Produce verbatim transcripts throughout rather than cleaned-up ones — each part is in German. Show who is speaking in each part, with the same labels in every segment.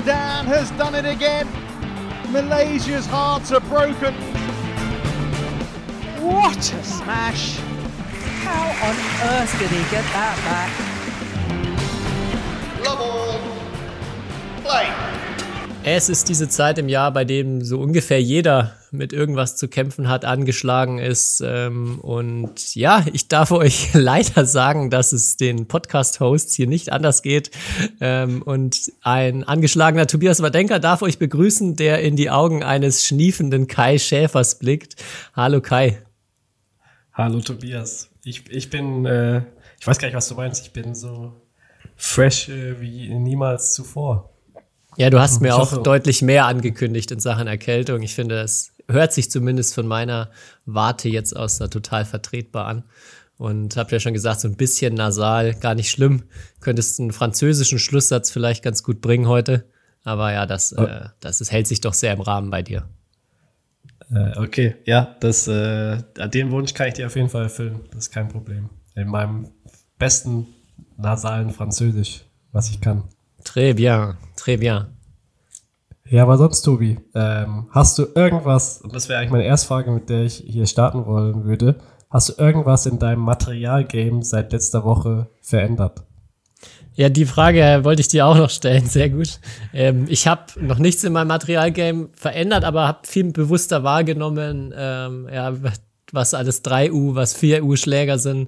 Speaker 1: Dan has done it again. Malaysia's hearts are broken.
Speaker 2: What a smash! How on earth did he get that back?
Speaker 3: Love all. Play.
Speaker 4: Es ist diese Zeit im Jahr, bei dem so ungefähr jeder mit irgendwas zu kämpfen hat, angeschlagen ist. Ähm, und ja, ich darf euch leider sagen, dass es den Podcast-Hosts hier nicht anders geht. Ähm, und ein angeschlagener Tobias Wardenker darf euch begrüßen, der in die Augen eines schniefenden Kai Schäfers blickt. Hallo Kai.
Speaker 5: Hallo Tobias. Ich, ich bin, äh, ich weiß gar nicht, was du meinst. Ich bin so fresh äh, wie niemals zuvor.
Speaker 4: Ja, du hast mir
Speaker 5: ich
Speaker 4: auch
Speaker 5: hoffe.
Speaker 4: deutlich mehr angekündigt in Sachen Erkältung. Ich finde, es hört sich zumindest von meiner Warte jetzt aus da total vertretbar an. Und hab ja schon gesagt, so ein bisschen nasal, gar nicht schlimm. Könntest einen französischen Schlusssatz vielleicht ganz gut bringen heute. Aber ja, das, oh. äh, das ist, hält sich doch sehr im Rahmen bei dir.
Speaker 5: Äh, okay, ja, das, äh, den Wunsch kann ich dir auf jeden Fall erfüllen. Das ist kein Problem. In meinem besten nasalen Französisch, was ich kann.
Speaker 4: Très bien, très bien.
Speaker 5: Ja, aber sonst, Tobi, ähm, hast du irgendwas, und das wäre eigentlich meine erste Frage, mit der ich hier starten wollen würde, hast du irgendwas in deinem Materialgame seit letzter Woche verändert?
Speaker 4: Ja, die Frage wollte ich dir auch noch stellen, sehr gut. Ähm, ich habe noch nichts in meinem Materialgame verändert, aber habe viel bewusster wahrgenommen, ähm, ja, was alles drei U, was vier U Schläger sind.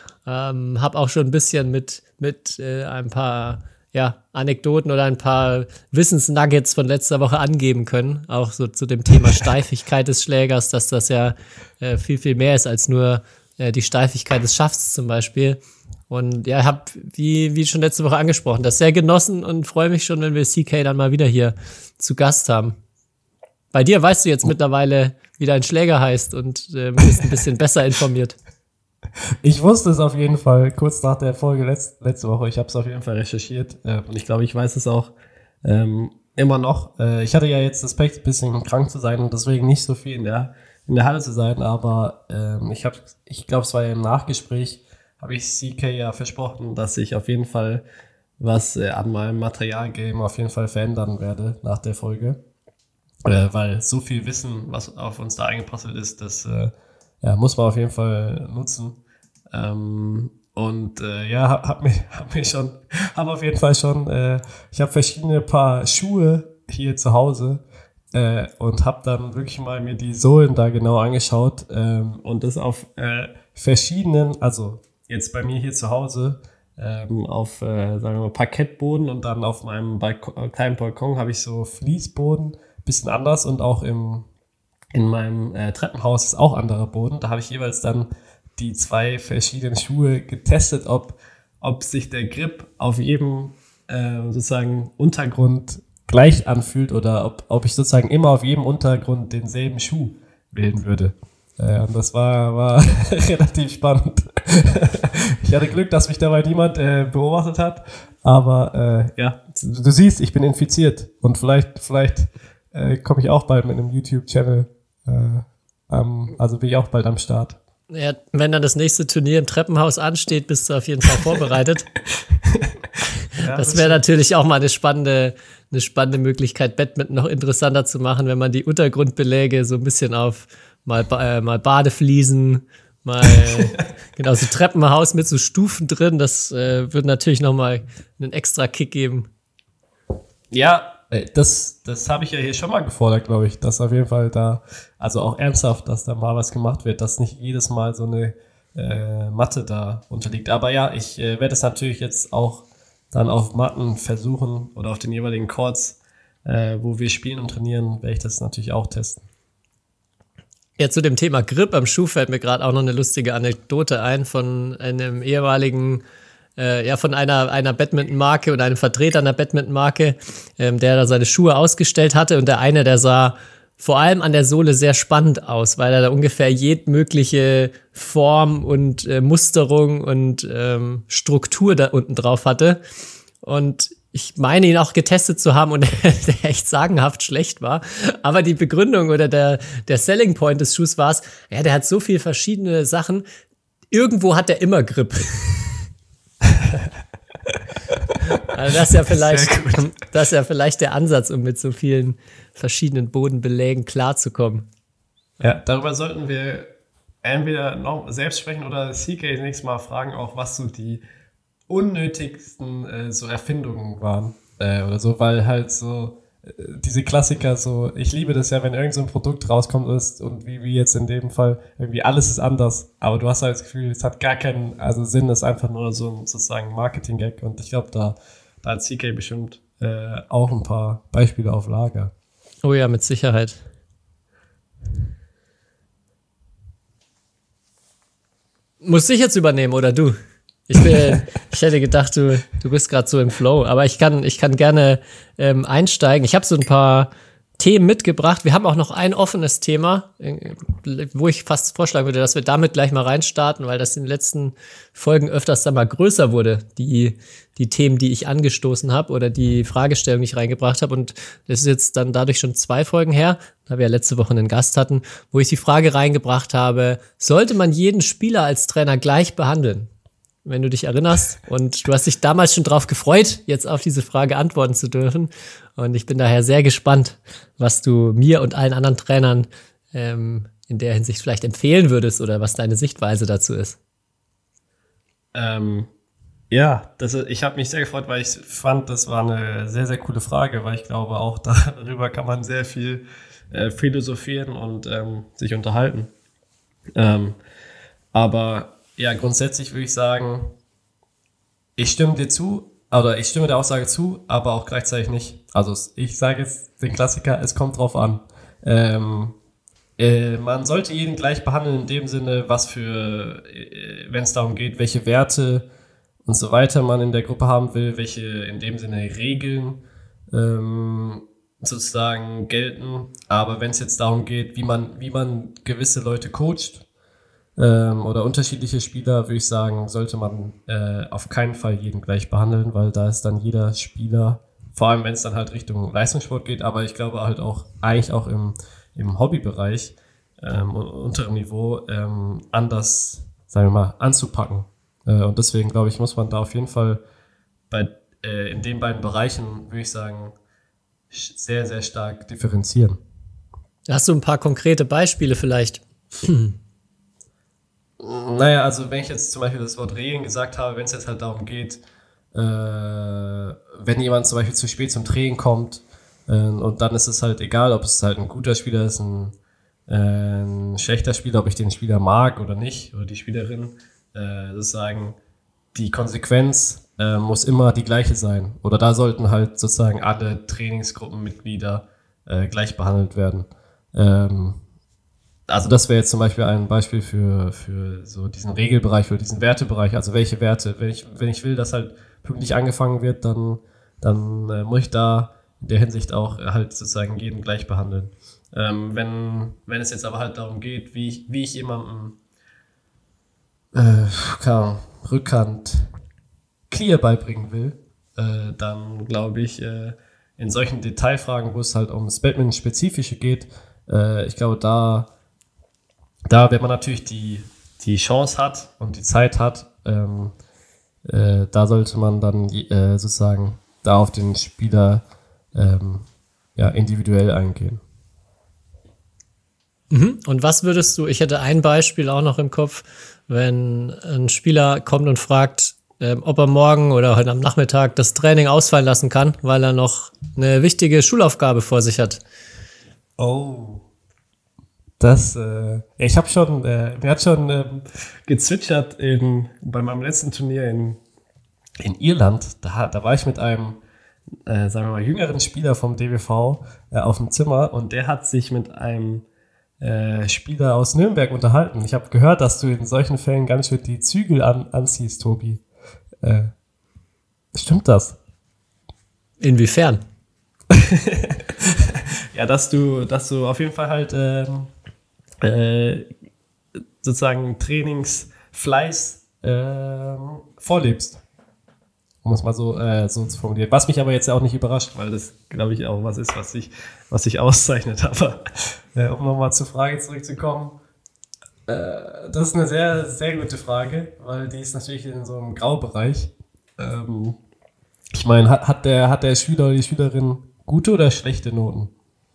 Speaker 4: Ähm, habe auch schon ein bisschen mit, mit äh, ein paar ja, Anekdoten oder ein paar Wissensnuggets von letzter Woche angeben können, auch so zu dem Thema Steifigkeit des Schlägers, dass das ja äh, viel, viel mehr ist als nur äh, die Steifigkeit des Schafts zum Beispiel. Und ja, habe, wie, wie schon letzte Woche angesprochen, das sehr genossen und freue mich schon, wenn wir C K dann mal wieder hier zu Gast haben. Bei dir weißt du jetzt mittlerweile, wie dein Schläger heißt und äh, bist ein bisschen besser informiert.
Speaker 5: Ich wusste es auf jeden Fall kurz nach der Folge letzt, letzte Woche. Ich habe es auf jeden Fall recherchiert äh, und ich glaube, ich weiß es auch ähm, immer noch. Äh, ich hatte ja jetzt das Pech, ein bisschen krank zu sein und deswegen nicht so viel in der in der Halle zu sein, aber ähm, ich habe, ich glaube, es war ja im Nachgespräch, habe ich C K ja versprochen, dass ich auf jeden Fall was äh, an meinem Materialgame auf jeden Fall verändern werde nach der Folge, äh, weil so viel Wissen, was auf uns da eingeprasselt ist, das äh, ja, muss man auf jeden Fall nutzen. Ähm, und äh, ja, hab, hab mir, hab mir schon, hab auf jeden Fall schon, äh, ich habe verschiedene Paar Schuhe hier zu Hause äh, und habe dann wirklich mal mir die Sohlen da genau angeschaut ähm, und das auf äh, verschiedenen, also jetzt bei mir hier zu Hause ähm, auf, äh, sagen wir mal, Parkettboden und dann auf meinem Balkon, kleinen Balkon habe ich so Fließboden, bisschen anders und auch im In meinem äh, Treppenhaus ist auch anderer Boden. Da habe ich jeweils dann die zwei verschiedenen Schuhe getestet, ob, ob sich der Grip auf jedem äh, sozusagen Untergrund gleich anfühlt oder ob, ob ich sozusagen immer auf jedem Untergrund denselben Schuh wählen würde. Äh, und das war, war relativ spannend. Ich hatte Glück, dass mich dabei niemand äh, beobachtet hat. Aber äh, ja, du, du siehst, ich bin infiziert. Und vielleicht, vielleicht äh, komme ich auch bald mit einem YouTube-Channel. Äh, um, also bin ich auch bald am Start.
Speaker 4: Ja, wenn dann das nächste Turnier im Treppenhaus ansteht, bist du auf jeden Fall vorbereitet. Ja, das wäre natürlich auch mal eine spannende, eine spannende Möglichkeit, Badminton noch interessanter zu machen, wenn man die Untergrundbeläge so ein bisschen auf mal, äh, mal Badefliesen, mal genau so Treppenhaus mit so Stufen drin. Das äh, würde natürlich noch mal einen extra Kick geben.
Speaker 5: Ja, das, das habe ich ja hier schon mal gefordert, glaube ich, dass auf jeden Fall da, also auch ernsthaft, dass da mal was gemacht wird, dass nicht jedes Mal so eine äh, Matte da unterliegt. Aber ja, ich äh, werde es natürlich jetzt auch dann auf Matten versuchen oder auf den jeweiligen Courts, äh, wo wir spielen und trainieren, werde ich das natürlich auch testen.
Speaker 4: Ja, zu dem Thema Grip am Schuh fällt mir gerade auch noch eine lustige Anekdote ein von einem ehemaligen Äh, ja, von einer, einer Badminton-Marke oder einem Vertreter einer Badminton-Marke, ähm, der da seine Schuhe ausgestellt hatte. Und der eine, der sah vor allem an der Sohle sehr spannend aus, weil er da ungefähr jedmögliche Form und äh, Musterung und ähm, Struktur da unten drauf hatte. Und ich meine, ihn auch getestet zu haben und der echt sagenhaft schlecht war. Aber die Begründung oder der, der Selling Point des Schuhs war es, ja, der hat so viele verschiedene Sachen. Irgendwo hat er immer Grip. Also das ist ja vielleicht, das ist ja vielleicht der Ansatz, um mit so vielen verschiedenen Bodenbelägen klarzukommen.
Speaker 5: Ja, darüber sollten wir entweder noch selbst sprechen oder C K nächstes Mal fragen, auch was so die unnötigsten äh, so Erfindungen waren äh, oder so, weil halt so äh, diese Klassiker so, ich liebe das ja, wenn irgend so ein Produkt rauskommt ist und wie, wie jetzt in dem Fall irgendwie alles ist anders, aber du hast halt das Gefühl, es hat gar keinen also Sinn, es ist einfach nur so ein sozusagen Marketing-Gag und ich glaube, da, da hat C K bestimmt äh, auch ein paar Beispiele auf Lager.
Speaker 4: Oh ja, mit Sicherheit. Muss ich jetzt übernehmen oder du? Ich, bin, ich hätte gedacht, du, du bist gerade so im Flow, aber ich kann, ich kann gerne ähm, einsteigen. Ich habe so ein paar Themen mitgebracht. Wir haben auch noch ein offenes Thema, wo ich fast vorschlagen würde, dass wir damit gleich mal reinstarten, weil das in den letzten Folgen öfters dann mal größer wurde, die, die Themen, die ich angestoßen habe oder die Fragestellung, die ich reingebracht habe. Und das ist jetzt dann dadurch schon zwei Folgen her, da wir ja letzte Woche einen Gast hatten, wo ich die Frage reingebracht habe, sollte man jeden Spieler als Trainer gleich behandeln? Wenn du dich erinnerst. Und du hast dich damals schon drauf gefreut, jetzt auf diese Frage antworten zu dürfen. Und ich bin daher sehr gespannt, was du mir und allen anderen Trainern ähm, in der Hinsicht vielleicht empfehlen würdest oder was deine Sichtweise dazu ist.
Speaker 5: Ähm, ja, das, ich habe mich sehr gefreut, weil ich fand, das war eine sehr, sehr coole Frage, weil ich glaube, auch darüber kann man sehr viel äh, philosophieren und ähm, sich unterhalten. Ähm, aber ja, grundsätzlich würde ich sagen, ich stimme dir zu, oder ich stimme der Aussage zu, aber auch gleichzeitig nicht. Also ich sage jetzt den Klassiker, es kommt drauf an. Ähm, äh, man sollte jeden gleich behandeln in dem Sinne, was für, äh, wenn es darum geht, welche Werte und so weiter man in der Gruppe haben will, welche in dem Sinne Regeln ähm, sozusagen gelten. Aber wenn es jetzt darum geht, wie man, wie man gewisse Leute coacht, Ähm, oder unterschiedliche Spieler, würde ich sagen, sollte man äh, auf keinen Fall jeden gleich behandeln, weil da ist dann jeder Spieler, vor allem wenn es dann halt Richtung Leistungssport geht, aber ich glaube halt auch, eigentlich auch im, im Hobbybereich, ähm, unterem Niveau, ähm, anders, sagen wir mal, anzupacken. Äh, und deswegen, glaube ich, muss man da auf jeden Fall bei, äh, in den beiden Bereichen, würde ich sagen, sehr, sehr stark differenzieren.
Speaker 4: Hast du ein paar konkrete Beispiele vielleicht? Hm.
Speaker 5: Naja, also wenn ich jetzt zum Beispiel das Wort Regeln gesagt habe, wenn es jetzt halt darum geht, äh, wenn jemand zum Beispiel zu spät zum Training kommt äh, und dann ist es halt egal, ob es halt ein guter Spieler ist, ein, äh, ein schlechter Spieler, ob ich den Spieler mag oder nicht, oder die Spielerin, äh, sozusagen die Konsequenz äh, muss immer die gleiche sein. Oder da sollten halt sozusagen alle Trainingsgruppenmitglieder äh, gleich behandelt werden. Ähm, Also das wäre jetzt zum Beispiel ein Beispiel für, für so diesen Regelbereich, für diesen Wertebereich. Also welche Werte, wenn ich, wenn ich will, dass halt pünktlich angefangen wird, dann, dann äh, muss ich da in der Hinsicht auch halt sozusagen jeden gleich behandeln. Ähm, wenn, wenn es jetzt aber halt darum geht, wie ich, wie ich jemandem äh, keine Ahnung, Rückhand Clear beibringen will, äh, dann glaube ich, äh, in solchen Detailfragen, wo es halt ums Badminton-Spezifische geht, äh, ich glaube, da Da, wenn man natürlich die, die Chance hat und die Zeit hat, ähm, äh, da sollte man dann äh, sozusagen da auf den Spieler ähm, ja, individuell eingehen.
Speaker 4: Mhm. Und was würdest du, ich hätte ein Beispiel auch noch im Kopf, wenn ein Spieler kommt und fragt, ähm, ob er morgen oder heute am Nachmittag das Training ausfallen lassen kann, weil er noch eine wichtige Schulaufgabe vor sich hat.
Speaker 5: Oh. Das, äh, ich habe schon, äh, mir hat schon ähm, gezwitschert in, bei meinem letzten Turnier in, in Irland. Da, da war ich mit einem, äh, sagen wir mal, jüngeren Spieler vom D B V äh, auf dem Zimmer und der hat sich mit einem äh, Spieler aus Nürnberg unterhalten. Ich habe gehört, dass du in solchen Fällen ganz schön die Zügel an, anziehst, Tobi. Äh, stimmt das?
Speaker 4: Inwiefern?
Speaker 5: Ja, dass du, dass du auf jeden Fall halt ähm, äh, sozusagen Trainingsfleiß äh, vorlebst. Um es mal so, äh, so zu formulieren. Was mich aber jetzt auch nicht überrascht, weil das, glaube ich, auch was ist, was sich was sich auszeichnet. Aber äh, um nochmal zur Frage zurückzukommen, äh, das ist eine sehr, sehr gute Frage, weil die ist natürlich in so einem Graubereich. Ähm, Ich meine, hat, hat, der, hat der Schüler oder die Schülerin gute oder schlechte Noten?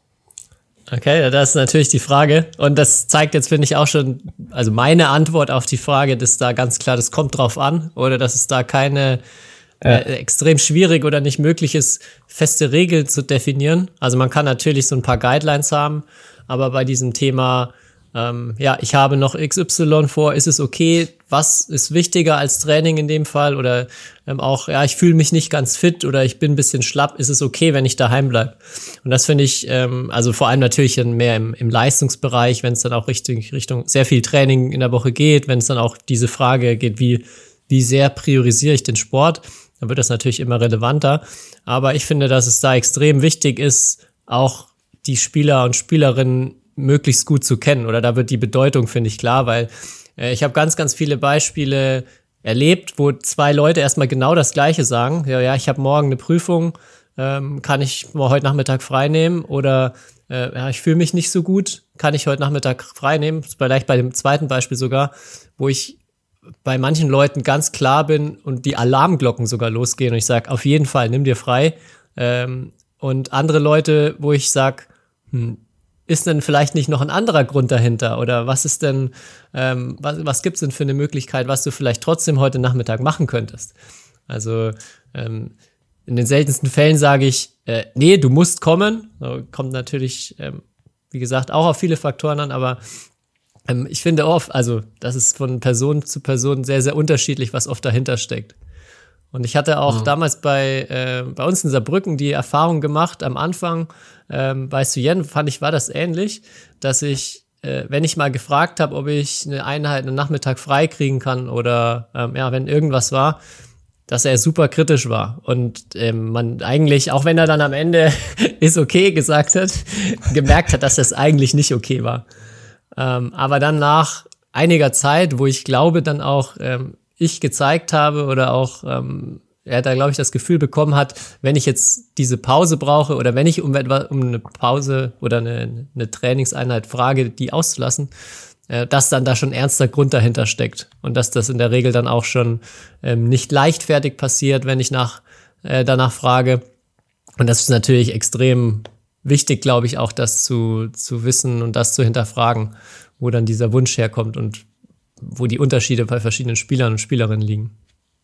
Speaker 4: Okay, das ist natürlich die Frage. Und das zeigt jetzt, finde ich, auch schon, also meine Antwort auf die Frage, dass da ganz klar, das kommt drauf an, oder dass es da keine
Speaker 5: Ja.
Speaker 4: äh, extrem schwierig oder nicht möglich ist, feste Regeln zu definieren. Also man kann natürlich so ein paar Guidelines haben, aber bei diesem Thema, ähm, ja, ich habe noch X Y vor, ist es okay? Was ist wichtiger als Training in dem Fall? Oder ähm, auch, ja, ich fühle mich nicht ganz fit oder ich bin ein bisschen schlapp, ist es okay, wenn ich daheim bleibe? Und das finde ich, ähm, also vor allem natürlich mehr im, im Leistungsbereich, wenn es dann auch Richtung, Richtung sehr viel Training in der Woche geht, wenn es dann auch diese Frage geht, wie, wie sehr priorisiere ich den Sport, dann wird das natürlich immer relevanter. Aber ich finde, dass es da extrem wichtig ist, auch die Spieler und Spielerinnen möglichst gut zu kennen. Oder da wird die Bedeutung, finde ich, klar, weil äh, ich habe ganz, ganz viele Beispiele erlebt, wo zwei Leute erstmal genau das Gleiche sagen. Ja, ja, ich habe morgen eine Prüfung, ähm, kann ich mal heute Nachmittag frei nehmen? Oder äh, ja, ich fühle mich nicht so gut, kann ich heute Nachmittag frei nehmen? Vielleicht bei dem zweiten Beispiel sogar, wo ich bei manchen Leuten ganz klar bin und die Alarmglocken sogar losgehen und ich sage, auf jeden Fall, nimm dir frei. Ähm, und andere Leute, wo ich sage, hm, ist denn vielleicht nicht noch ein anderer Grund dahinter? Oder was ist denn, ähm, was, was gibt's denn für eine Möglichkeit, was du vielleicht trotzdem heute Nachmittag machen könntest? Also ähm, in den seltensten Fällen sage ich, äh, nee, du musst kommen. So, kommt natürlich, ähm, wie gesagt, auch auf viele Faktoren an, aber ähm, ich finde oft, also das ist von Person zu Person sehr, sehr unterschiedlich, was oft dahinter steckt. Und ich hatte auch mhm. damals bei, äh, bei uns in Saarbrücken die Erfahrung gemacht, am Anfang, ähm, bei Suyen fand ich, war das ähnlich, dass ich, äh, wenn ich mal gefragt habe, ob ich eine Einheit einen Nachmittag frei kriegen kann oder ähm, ja, wenn irgendwas war, dass er super kritisch war. Und ähm, man eigentlich, auch wenn er dann am Ende ist okay gesagt hat, gemerkt hat, dass das eigentlich nicht okay war. Ähm, aber dann nach einiger Zeit, wo ich glaube, dann auch ähm, ich gezeigt habe oder auch ähm, er da, glaube ich, das Gefühl bekommen hat, wenn ich jetzt diese Pause brauche oder wenn ich um etwa um eine Pause oder eine, eine Trainingseinheit frage, die auszulassen, äh, dass dann da schon ein ernster Grund dahinter steckt und dass das in der Regel dann auch schon ähm, nicht leichtfertig passiert, wenn ich nach äh, danach frage. Und das ist natürlich extrem wichtig, glaube ich, auch das zu, zu wissen und das zu hinterfragen, wo dann dieser Wunsch herkommt und wo die Unterschiede bei verschiedenen Spielern und Spielerinnen liegen.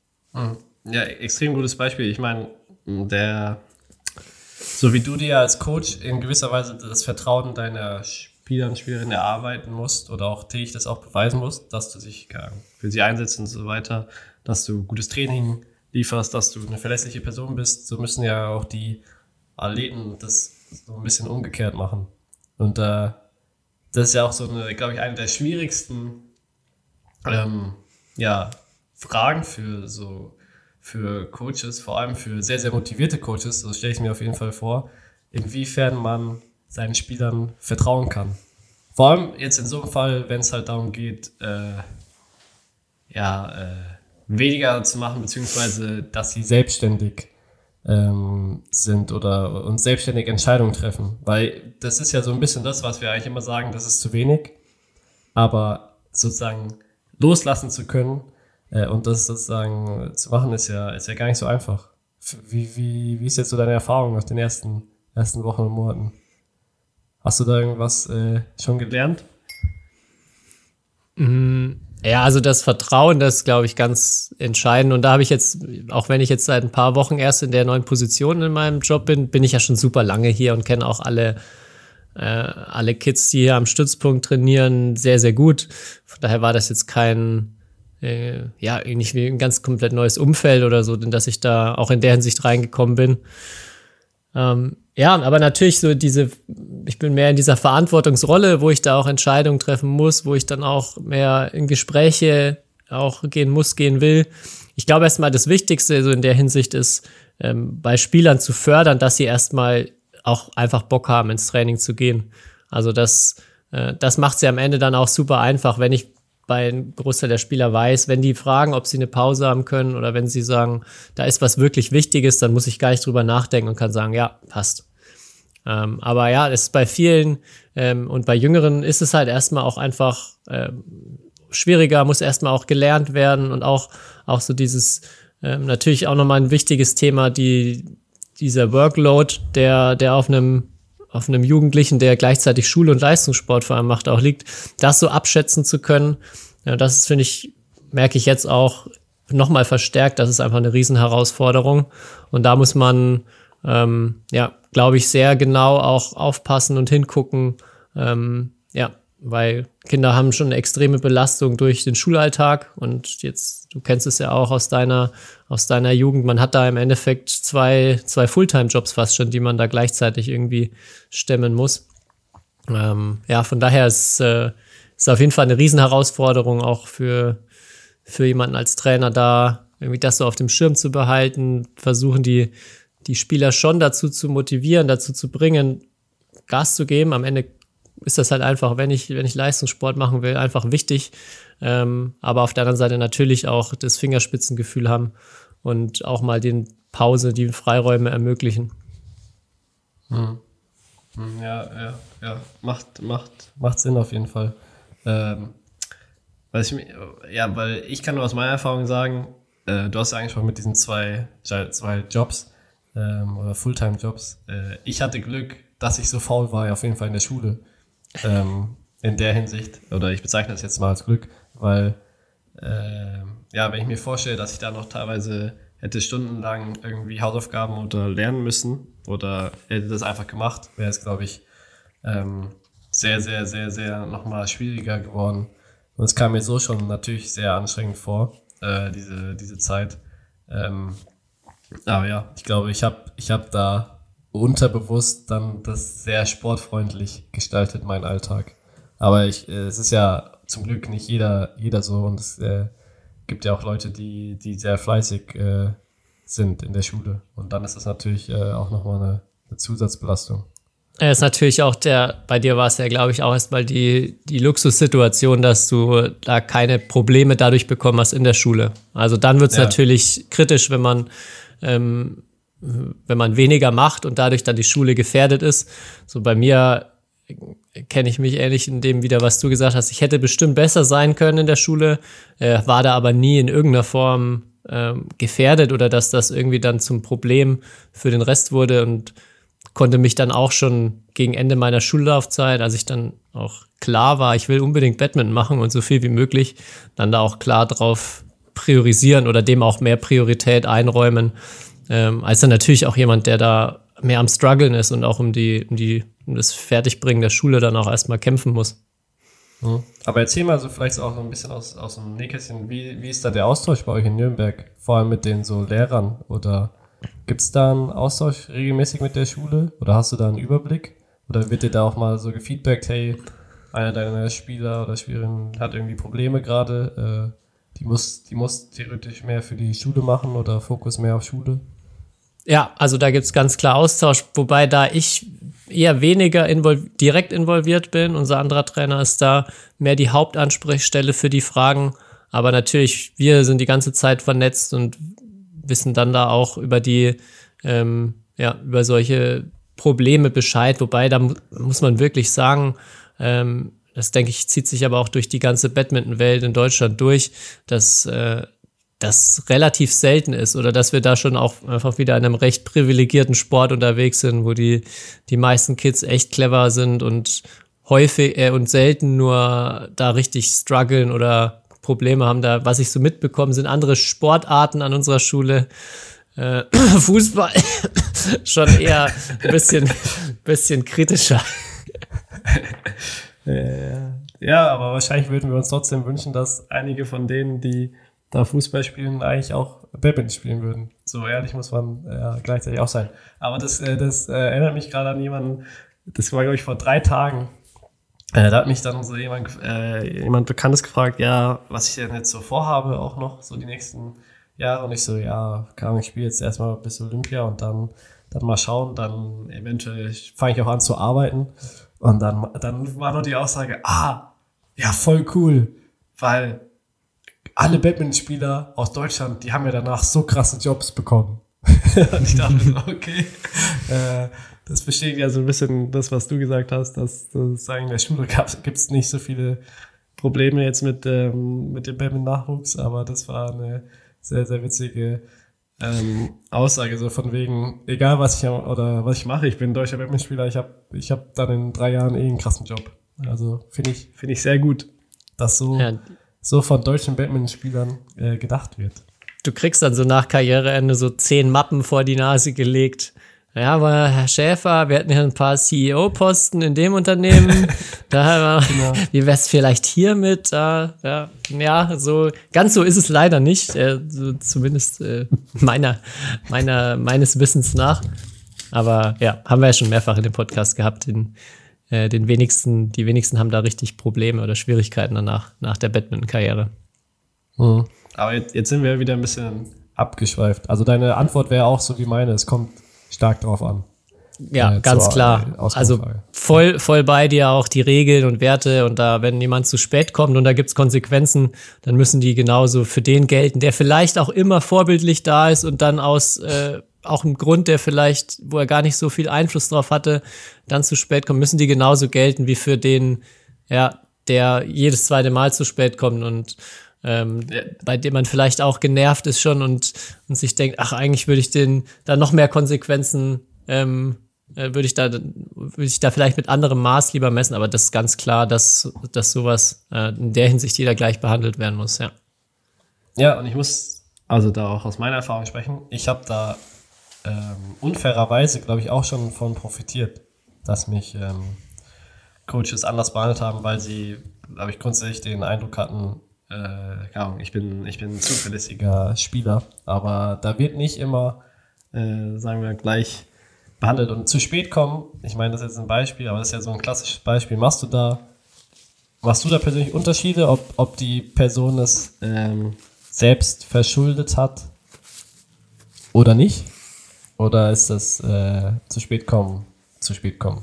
Speaker 5: Ja, extrem gutes Beispiel. Ich meine, der, so wie du dir als Coach in gewisser Weise das Vertrauen deiner Spieler und Spielerinnen erarbeiten musst oder auch täglich das auch beweisen musst, dass du dich für sie einsetzt und so weiter, dass du gutes Training lieferst, dass du eine verlässliche Person bist, so müssen ja auch die Athleten das so ein bisschen umgekehrt machen. Und äh, das ist ja auch so eine, glaube ich, eine der schwierigsten ähm, ja, Fragen für so für Coaches, vor allem für sehr, sehr motivierte Coaches, so stelle ich mir auf jeden Fall vor, inwiefern man seinen Spielern vertrauen kann. Vor allem jetzt in so einem Fall, wenn es halt darum geht, äh, ja, äh, weniger zu machen, beziehungsweise, dass sie selbstständig ähm, sind oder und selbstständig Entscheidungen treffen. Weil das ist ja so ein bisschen das, was wir eigentlich immer sagen, das ist zu wenig. Aber sozusagen loslassen zu können, Äh, und das sozusagen zu machen, ist ja, ist ja gar nicht so einfach. Wie, wie, wie ist jetzt so deine Erfahrung nach den ersten, ersten Wochen und Monaten? Hast du da irgendwas äh, schon gelernt?
Speaker 4: Ja, also das Vertrauen, das ist, glaube ich, ganz entscheidend. Und da habe ich jetzt, auch wenn ich jetzt seit ein paar Wochen erst in der neuen Position in meinem Job bin, bin ich ja schon super lange hier und kenne auch alle, äh, alle Kids, die hier am Stützpunkt trainieren, sehr, sehr gut. Von daher war das jetzt kein Äh, ja, nicht wie ein ganz komplett neues Umfeld oder so, denn dass ich da auch in der Hinsicht reingekommen bin. Ähm, ja, aber natürlich so diese, ich bin mehr in dieser Verantwortungsrolle, wo ich da auch Entscheidungen treffen muss, wo ich dann auch mehr in Gespräche auch gehen muss, gehen will. Ich glaube erstmal das Wichtigste so in der Hinsicht ist, ähm, bei Spielern zu fördern, dass sie erstmal auch einfach Bock haben, ins Training zu gehen. Also das, äh, das macht sie am Ende dann auch super einfach, wenn ich bei einem Großteil der Spieler weiß, wenn die fragen, ob sie eine Pause haben können oder wenn sie sagen, da ist was wirklich Wichtiges, dann muss ich gar nicht drüber nachdenken und kann sagen, ja, passt. Ähm, aber ja, es ist bei vielen ähm, und bei Jüngeren ist es halt erstmal auch einfach ähm, schwieriger, muss erstmal auch gelernt werden und auch, auch so dieses, ähm, natürlich auch nochmal ein wichtiges Thema, die, dieser Workload, der, der auf einem, auf einem Jugendlichen, der gleichzeitig Schule und Leistungssport vor allem macht, auch liegt, das so abschätzen zu können. Ja, das ist, finde ich, merke ich jetzt auch nochmal verstärkt, das ist einfach eine Riesenherausforderung. Und da muss man, ähm, ja, glaube ich, sehr genau auch aufpassen und hingucken, ähm, ja, weil Kinder haben schon eine extreme Belastung durch den Schulalltag und jetzt, du kennst es ja auch aus deiner, aus deiner Jugend, man hat da im Endeffekt zwei, zwei Fulltime-Jobs fast schon, die man da gleichzeitig irgendwie stemmen muss. Ähm, ja, von daher ist, äh, ist auf jeden Fall eine Riesenherausforderung auch für, für jemanden als Trainer da, irgendwie das so auf dem Schirm zu behalten, versuchen die, die Spieler schon dazu zu motivieren, dazu zu bringen, Gas zu geben. Am Ende ist das halt einfach, wenn ich, wenn ich Leistungssport machen will, einfach wichtig. Ähm, aber auf der anderen Seite natürlich auch das Fingerspitzengefühl haben und auch mal den Pause, die Freiräume ermöglichen.
Speaker 5: Hm. Ja, ja, ja. Macht, macht, macht Sinn auf jeden Fall. Ähm, weil ich, ja, weil ich kann nur aus meiner Erfahrung sagen, äh, du hast ja angesprochen mit diesen zwei, zwei Jobs ähm, oder Fulltime-Jobs. Äh, ich hatte Glück, dass ich so faul war, auf jeden Fall in der Schule. Ähm, in der Hinsicht, oder ich bezeichne das jetzt mal als Glück, weil äh, ja, wenn ich mir vorstelle, dass ich da noch teilweise hätte stundenlang irgendwie Hausaufgaben oder lernen müssen oder hätte das einfach gemacht, wäre es, glaube ich, ähm, sehr, sehr, sehr, sehr nochmal schwieriger geworden. Und es kam mir so schon natürlich sehr anstrengend vor, äh, diese, diese Zeit. Ähm, aber ja, ich glaube, ich habe ich hab da unterbewusst dann das sehr sportfreundlich gestaltet, mein Alltag. Aber ich, äh, es ist ja zum Glück nicht jeder, jeder so und es äh, gibt ja auch Leute, die, die sehr fleißig äh, sind in der Schule. Und dann ist das natürlich äh, auch nochmal eine, eine Zusatzbelastung.
Speaker 4: Es ist natürlich auch der, bei dir war es ja, glaube ich, auch erstmal die, die Luxussituation, dass du da keine Probleme dadurch bekommen hast in der Schule. Also dann wird es ja natürlich kritisch, wenn man ähm, wenn man weniger macht und dadurch dann die Schule gefährdet ist. So bei mir kenne ich mich ähnlich in dem wieder, was du gesagt hast. Ich hätte bestimmt besser sein können in der Schule, äh, war da aber nie in irgendeiner Form ähm, gefährdet oder dass das irgendwie dann zum Problem für den Rest wurde und konnte mich dann auch schon gegen Ende meiner Schullaufzeit, als ich dann auch klar war, ich will unbedingt Badminton machen und so viel wie möglich, dann da auch klar drauf priorisieren oder dem auch mehr Priorität einräumen. Ähm, als dann natürlich auch jemand, der da mehr am Struggeln ist und auch um die, um die, um das Fertigbringen der Schule dann auch erstmal kämpfen muss.
Speaker 5: Mhm. Aber erzähl mal so vielleicht auch so ein bisschen aus, aus dem Nähkästchen, wie, wie ist da der Austausch bei euch in Nürnberg? Vor allem mit den so Lehrern oder gibt es da einen Austausch regelmäßig mit der Schule? Oder hast du da einen Überblick? Oder wird dir da auch mal so gefeedbackt, hey, einer deiner Spieler oder Spielerinnen hat irgendwie Probleme gerade, äh, die muss, die muss theoretisch mehr für die Schule machen oder Fokus mehr auf Schule?
Speaker 4: Ja, also da gibt's ganz klar Austausch, wobei da ich eher weniger invol- direkt involviert bin. Unser anderer Trainer ist da mehr die Hauptansprechstelle für die Fragen. Aber natürlich, wir sind die ganze Zeit vernetzt und wissen dann da auch über die, ähm, ja, über solche Probleme Bescheid. Wobei, da mu- muss man wirklich sagen, ähm, das denke ich, zieht sich aber auch durch die ganze Badminton-Welt in Deutschland durch, dass äh, das relativ selten ist oder dass wir da schon auch einfach wieder in einem recht privilegierten Sport unterwegs sind, wo die, die meisten Kids echt clever sind und häufig äh, und selten nur da richtig strugglen oder Probleme haben. Da, was ich so mitbekomme, sind andere Sportarten an unserer Schule. Äh, Fußball schon eher ein bisschen, bisschen kritischer.
Speaker 5: Ja, aber wahrscheinlich würden wir uns trotzdem wünschen, dass einige von denen, die da Fußball spielen, eigentlich auch Badminton spielen würden. So ehrlich muss man ja gleichzeitig auch sein. Aber das, äh, das äh, erinnert mich gerade an jemanden, das war, glaube ich, vor drei Tagen. Äh, da hat mich dann so jemand, äh, jemand Bekanntes gefragt, ja, was ich denn jetzt so vorhabe, auch noch so die nächsten Jahre. Und ich so, ja, kann ich spiele jetzt erstmal bis Olympia und dann, dann mal schauen, dann eventuell fange ich auch an zu arbeiten. Und dann, dann war nur die Aussage, ah, ja, voll cool, weil alle Badmintonspieler aus Deutschland, die haben ja danach so krasse Jobs bekommen. Und ich dachte so, okay, äh, das bestätigt ja so ein bisschen das, was du gesagt hast, dass sozusagen in der Schule gibt es nicht so viele Probleme jetzt mit, ähm, mit dem Badminton-Nachwuchs, aber das war eine sehr, sehr witzige ähm, Aussage, so von wegen, egal was ich oder was ich mache, ich bin deutscher Badmintonspieler, ich habe ich hab dann in drei Jahren eh einen krassen Job. Also finde ich, finde ich sehr gut, dass so,
Speaker 4: Ja.
Speaker 5: so von deutschen Badmintonspielern äh, gedacht wird.
Speaker 4: Du kriegst dann so nach Karriereende so zehn Mappen vor die Nase gelegt. Ja, aber Herr Schäfer, wir hatten ja ein paar C E O-Posten in dem Unternehmen. Da,
Speaker 5: Genau.
Speaker 4: Wie wär's vielleicht hiermit? Äh, ja, ja, so ganz so ist es leider nicht. Äh, so zumindest äh, meiner, meiner, meines Wissens nach. Aber ja, haben wir ja schon mehrfach in dem Podcast gehabt. Den, äh, den wenigsten, die wenigsten haben da richtig Probleme oder Schwierigkeiten danach, nach der Badminton-Karriere.
Speaker 5: Mhm. Aber jetzt, jetzt sind wir wieder ein bisschen abgeschweift. Also deine Antwort wäre auch so wie meine, es kommt stark drauf an.
Speaker 4: Ja,
Speaker 5: Äh,
Speaker 4: ganz
Speaker 5: zur,
Speaker 4: klar.
Speaker 5: äh, Ausgangsfrage.
Speaker 4: Also voll, voll bei dir auch die Regeln und Werte. Und da, wenn jemand zu spät kommt und da gibt's Konsequenzen, dann müssen die genauso für den gelten, der vielleicht auch immer vorbildlich da ist und dann aus äh, auch einem Grund, der vielleicht, wo er gar nicht so viel Einfluss drauf hatte, dann zu spät kommt, müssen die genauso gelten wie für den, ja, der jedes zweite Mal zu spät kommt und Ähm, bei dem man vielleicht auch genervt ist schon und, und sich denkt, ach, eigentlich würde ich den da noch mehr Konsequenzen, ähm, äh, würde ich da, würde ich da vielleicht mit anderem Maß lieber messen, aber das ist ganz klar, dass, dass sowas äh, in der Hinsicht jeder gleich behandelt werden muss, ja.
Speaker 5: Ja, und ich muss also da auch aus meiner Erfahrung sprechen. Ich habe da ähm, unfairerweise, glaube ich, auch schon von profitiert, dass mich ähm, Coaches anders behandelt haben, weil sie, glaube ich, grundsätzlich den Eindruck hatten, Äh, keine Ahnung, ich bin, ich bin ein zuverlässiger Spieler, aber da wird nicht immer, äh, sagen wir, gleich behandelt und zu spät kommen. Ich meine, das ist jetzt ein Beispiel, aber das ist ja so ein klassisches Beispiel. Machst du da, machst du da persönlich Unterschiede, ob, ob die Person es ähm, selbst verschuldet hat oder nicht? Oder ist das äh, zu spät kommen, zu spät kommen?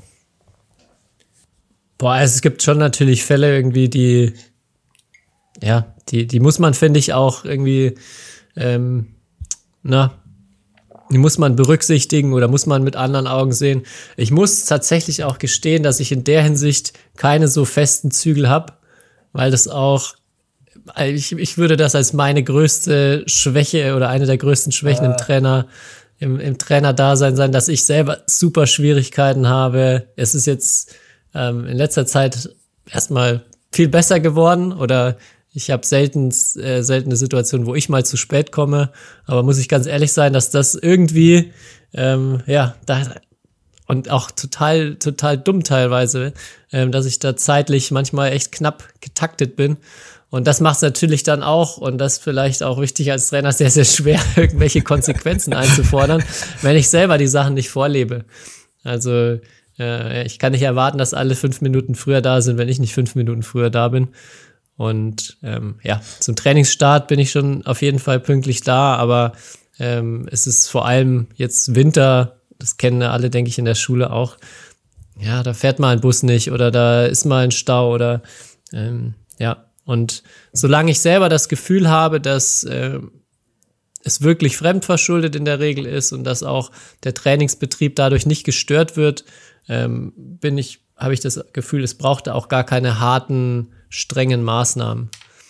Speaker 4: Boah, also es gibt schon natürlich Fälle irgendwie, die Ja, die, die muss man, finde ich, auch irgendwie, ähm, na, die muss man berücksichtigen oder muss man mit anderen Augen sehen. Ich muss tatsächlich auch gestehen, dass ich in der Hinsicht keine so festen Zügel habe, weil das auch, ich, ich würde das als meine größte Schwäche oder eine der größten Schwächen
Speaker 5: äh.
Speaker 4: im Trainer, im, im Trainerdasein sein, dass ich selber super Schwierigkeiten habe. Es ist jetzt ähm, in letzter Zeit erstmal viel besser geworden oder ich habe selten äh, seltene Situationen, wo ich mal zu spät komme, aber muss ich ganz ehrlich sein, dass das irgendwie ähm, ja da und auch total total dumm teilweise, ähm, dass ich da zeitlich manchmal echt knapp getaktet bin und das macht es natürlich dann auch und das vielleicht auch wichtig als Trainer sehr sehr schwer irgendwelche Konsequenzen einzufordern, wenn ich selber die Sachen nicht vorlebe. Also äh, ich kann nicht erwarten, dass alle fünf Minuten früher da sind, wenn ich nicht fünf Minuten früher da bin. Und ähm, ja, zum Trainingsstart bin ich schon auf jeden Fall pünktlich da, aber ähm, es ist vor allem jetzt Winter, das kennen alle, denke ich, in der Schule auch. Ja, da fährt mal ein Bus nicht oder da ist mal ein Stau oder ähm, ja. Und solange ich selber das Gefühl habe, dass äh, es wirklich fremdverschuldet in der Regel ist und dass auch der Trainingsbetrieb dadurch nicht gestört wird, ähm, bin ich, habe ich das Gefühl, es braucht auch gar keine harten strengen Maßnahmen.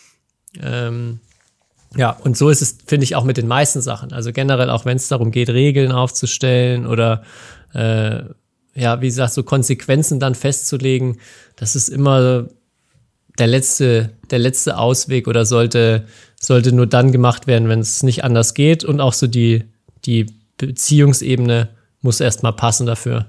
Speaker 4: Ähm, ja, und so ist es, finde ich, auch mit den meisten Sachen. Also generell, auch wenn es darum geht, Regeln aufzustellen oder äh, ja, wie gesagt, so Konsequenzen dann festzulegen, das ist immer der letzte, der letzte Ausweg oder sollte, sollte nur dann gemacht werden, wenn es nicht anders geht. Und auch so die, die Beziehungsebene muss erstmal passen dafür.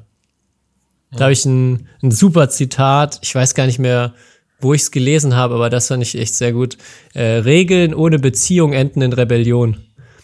Speaker 4: Da habe ich ein, ein super Zitat, ich weiß gar nicht mehr, wo ich es gelesen habe, aber das fand ich echt sehr gut. Äh, Regeln ohne Beziehung enden in Rebellion.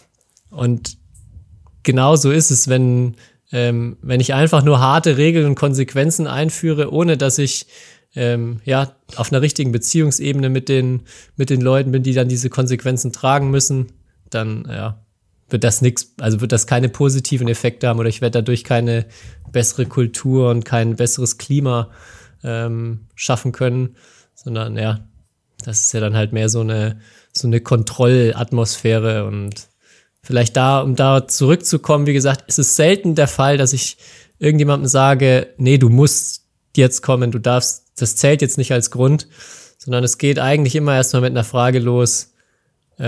Speaker 4: Und genau so ist es, wenn, ähm, wenn ich einfach nur harte Regeln und Konsequenzen einführe, ohne dass ich ähm, ja auf einer richtigen Beziehungsebene mit den, mit den Leuten bin, die dann diese Konsequenzen tragen müssen, dann ja, wird das nix, also wird das keine positiven Effekte haben oder ich werde dadurch keine bessere Kultur und kein besseres Klima ähm, schaffen können, sondern ja, das ist ja dann halt mehr so eine so eine Kontrollatmosphäre und vielleicht da, um da zurückzukommen, wie gesagt, ist es selten der Fall, dass ich irgendjemandem sage, nee, du musst jetzt kommen, du darfst, das zählt jetzt nicht als Grund, sondern es geht eigentlich immer erstmal mit einer Frage los, äh,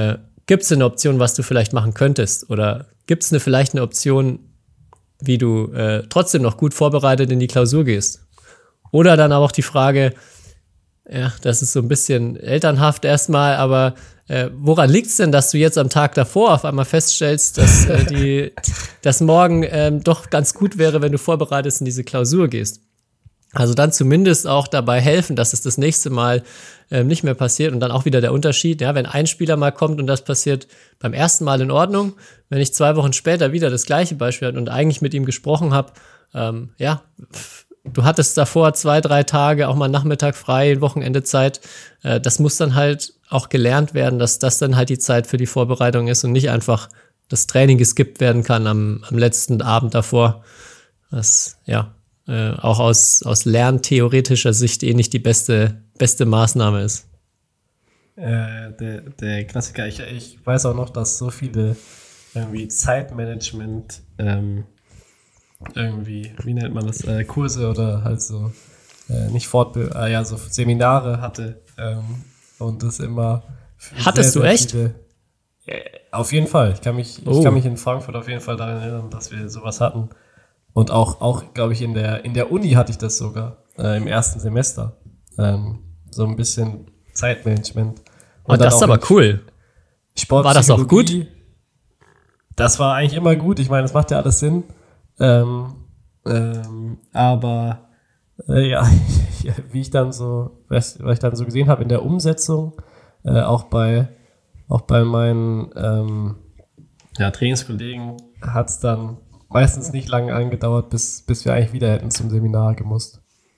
Speaker 4: gibt es eine Option, was du vielleicht machen könntest? Oder gibt es eine, vielleicht eine Option, wie du äh, trotzdem noch gut vorbereitet in die Klausur gehst? Oder dann auch die Frage, ja, das ist so ein bisschen elternhaft erstmal, aber äh, woran liegt es denn, dass du jetzt am Tag davor auf einmal feststellst, dass äh, die, dass morgen ähm, doch ganz gut wäre, wenn du vorbereitet in diese Klausur gehst? Also dann zumindest auch dabei helfen, dass es das nächste Mal ähm, nicht mehr passiert und dann auch wieder der Unterschied, ja, wenn ein Spieler mal kommt und das passiert beim ersten Mal in Ordnung, wenn ich zwei Wochen später wieder das gleiche Beispiel hatte und eigentlich mit ihm gesprochen habe, ähm, ja, du hattest davor zwei, drei Tage, auch mal Nachmittag frei, Wochenende Zeit. Äh, das muss dann halt auch gelernt werden, dass das dann halt die Zeit für die Vorbereitung ist und nicht einfach das Training geskippt werden kann am, am letzten Abend davor. Das, ja, äh, auch aus, aus lerntheoretischer Sicht eh nicht die beste, beste Maßnahme ist.
Speaker 5: Äh, der, der Klassiker, ich, ich weiß auch noch, dass so viele irgendwie Zeitmanagement ähm, irgendwie, wie nennt man das, äh, Kurse oder halt so, äh, nicht Fortbildung, äh, ja, so Seminare hatte ähm, und das immer.
Speaker 4: Hattest
Speaker 5: sehr,
Speaker 4: du
Speaker 5: sehr
Speaker 4: echt?
Speaker 5: Viele, äh, auf jeden Fall. Ich kann mich,
Speaker 4: Oh.
Speaker 5: ich kann mich in Frankfurt auf jeden Fall daran erinnern, dass wir sowas hatten. Und auch, auch glaube ich, in der, in der Uni hatte ich das sogar, äh, im ersten Semester. Ähm, so ein bisschen Zeitmanagement.
Speaker 4: Und
Speaker 5: dann
Speaker 4: das ist
Speaker 5: auch
Speaker 4: aber
Speaker 5: mit
Speaker 4: cool. War das auch
Speaker 5: Sportpsychologie.
Speaker 4: gut?
Speaker 5: Das war eigentlich immer gut. Ich meine, das macht ja alles Sinn. Ähm, ähm, aber äh, ja, wie ich dann so, was, was ich dann so gesehen habe in der Umsetzung, äh, auch bei auch bei meinen ähm, ja, Trainingskollegen hat es dann meistens nicht lange angedauert, bis, bis wir eigentlich wieder hätten zum Seminar gemusst.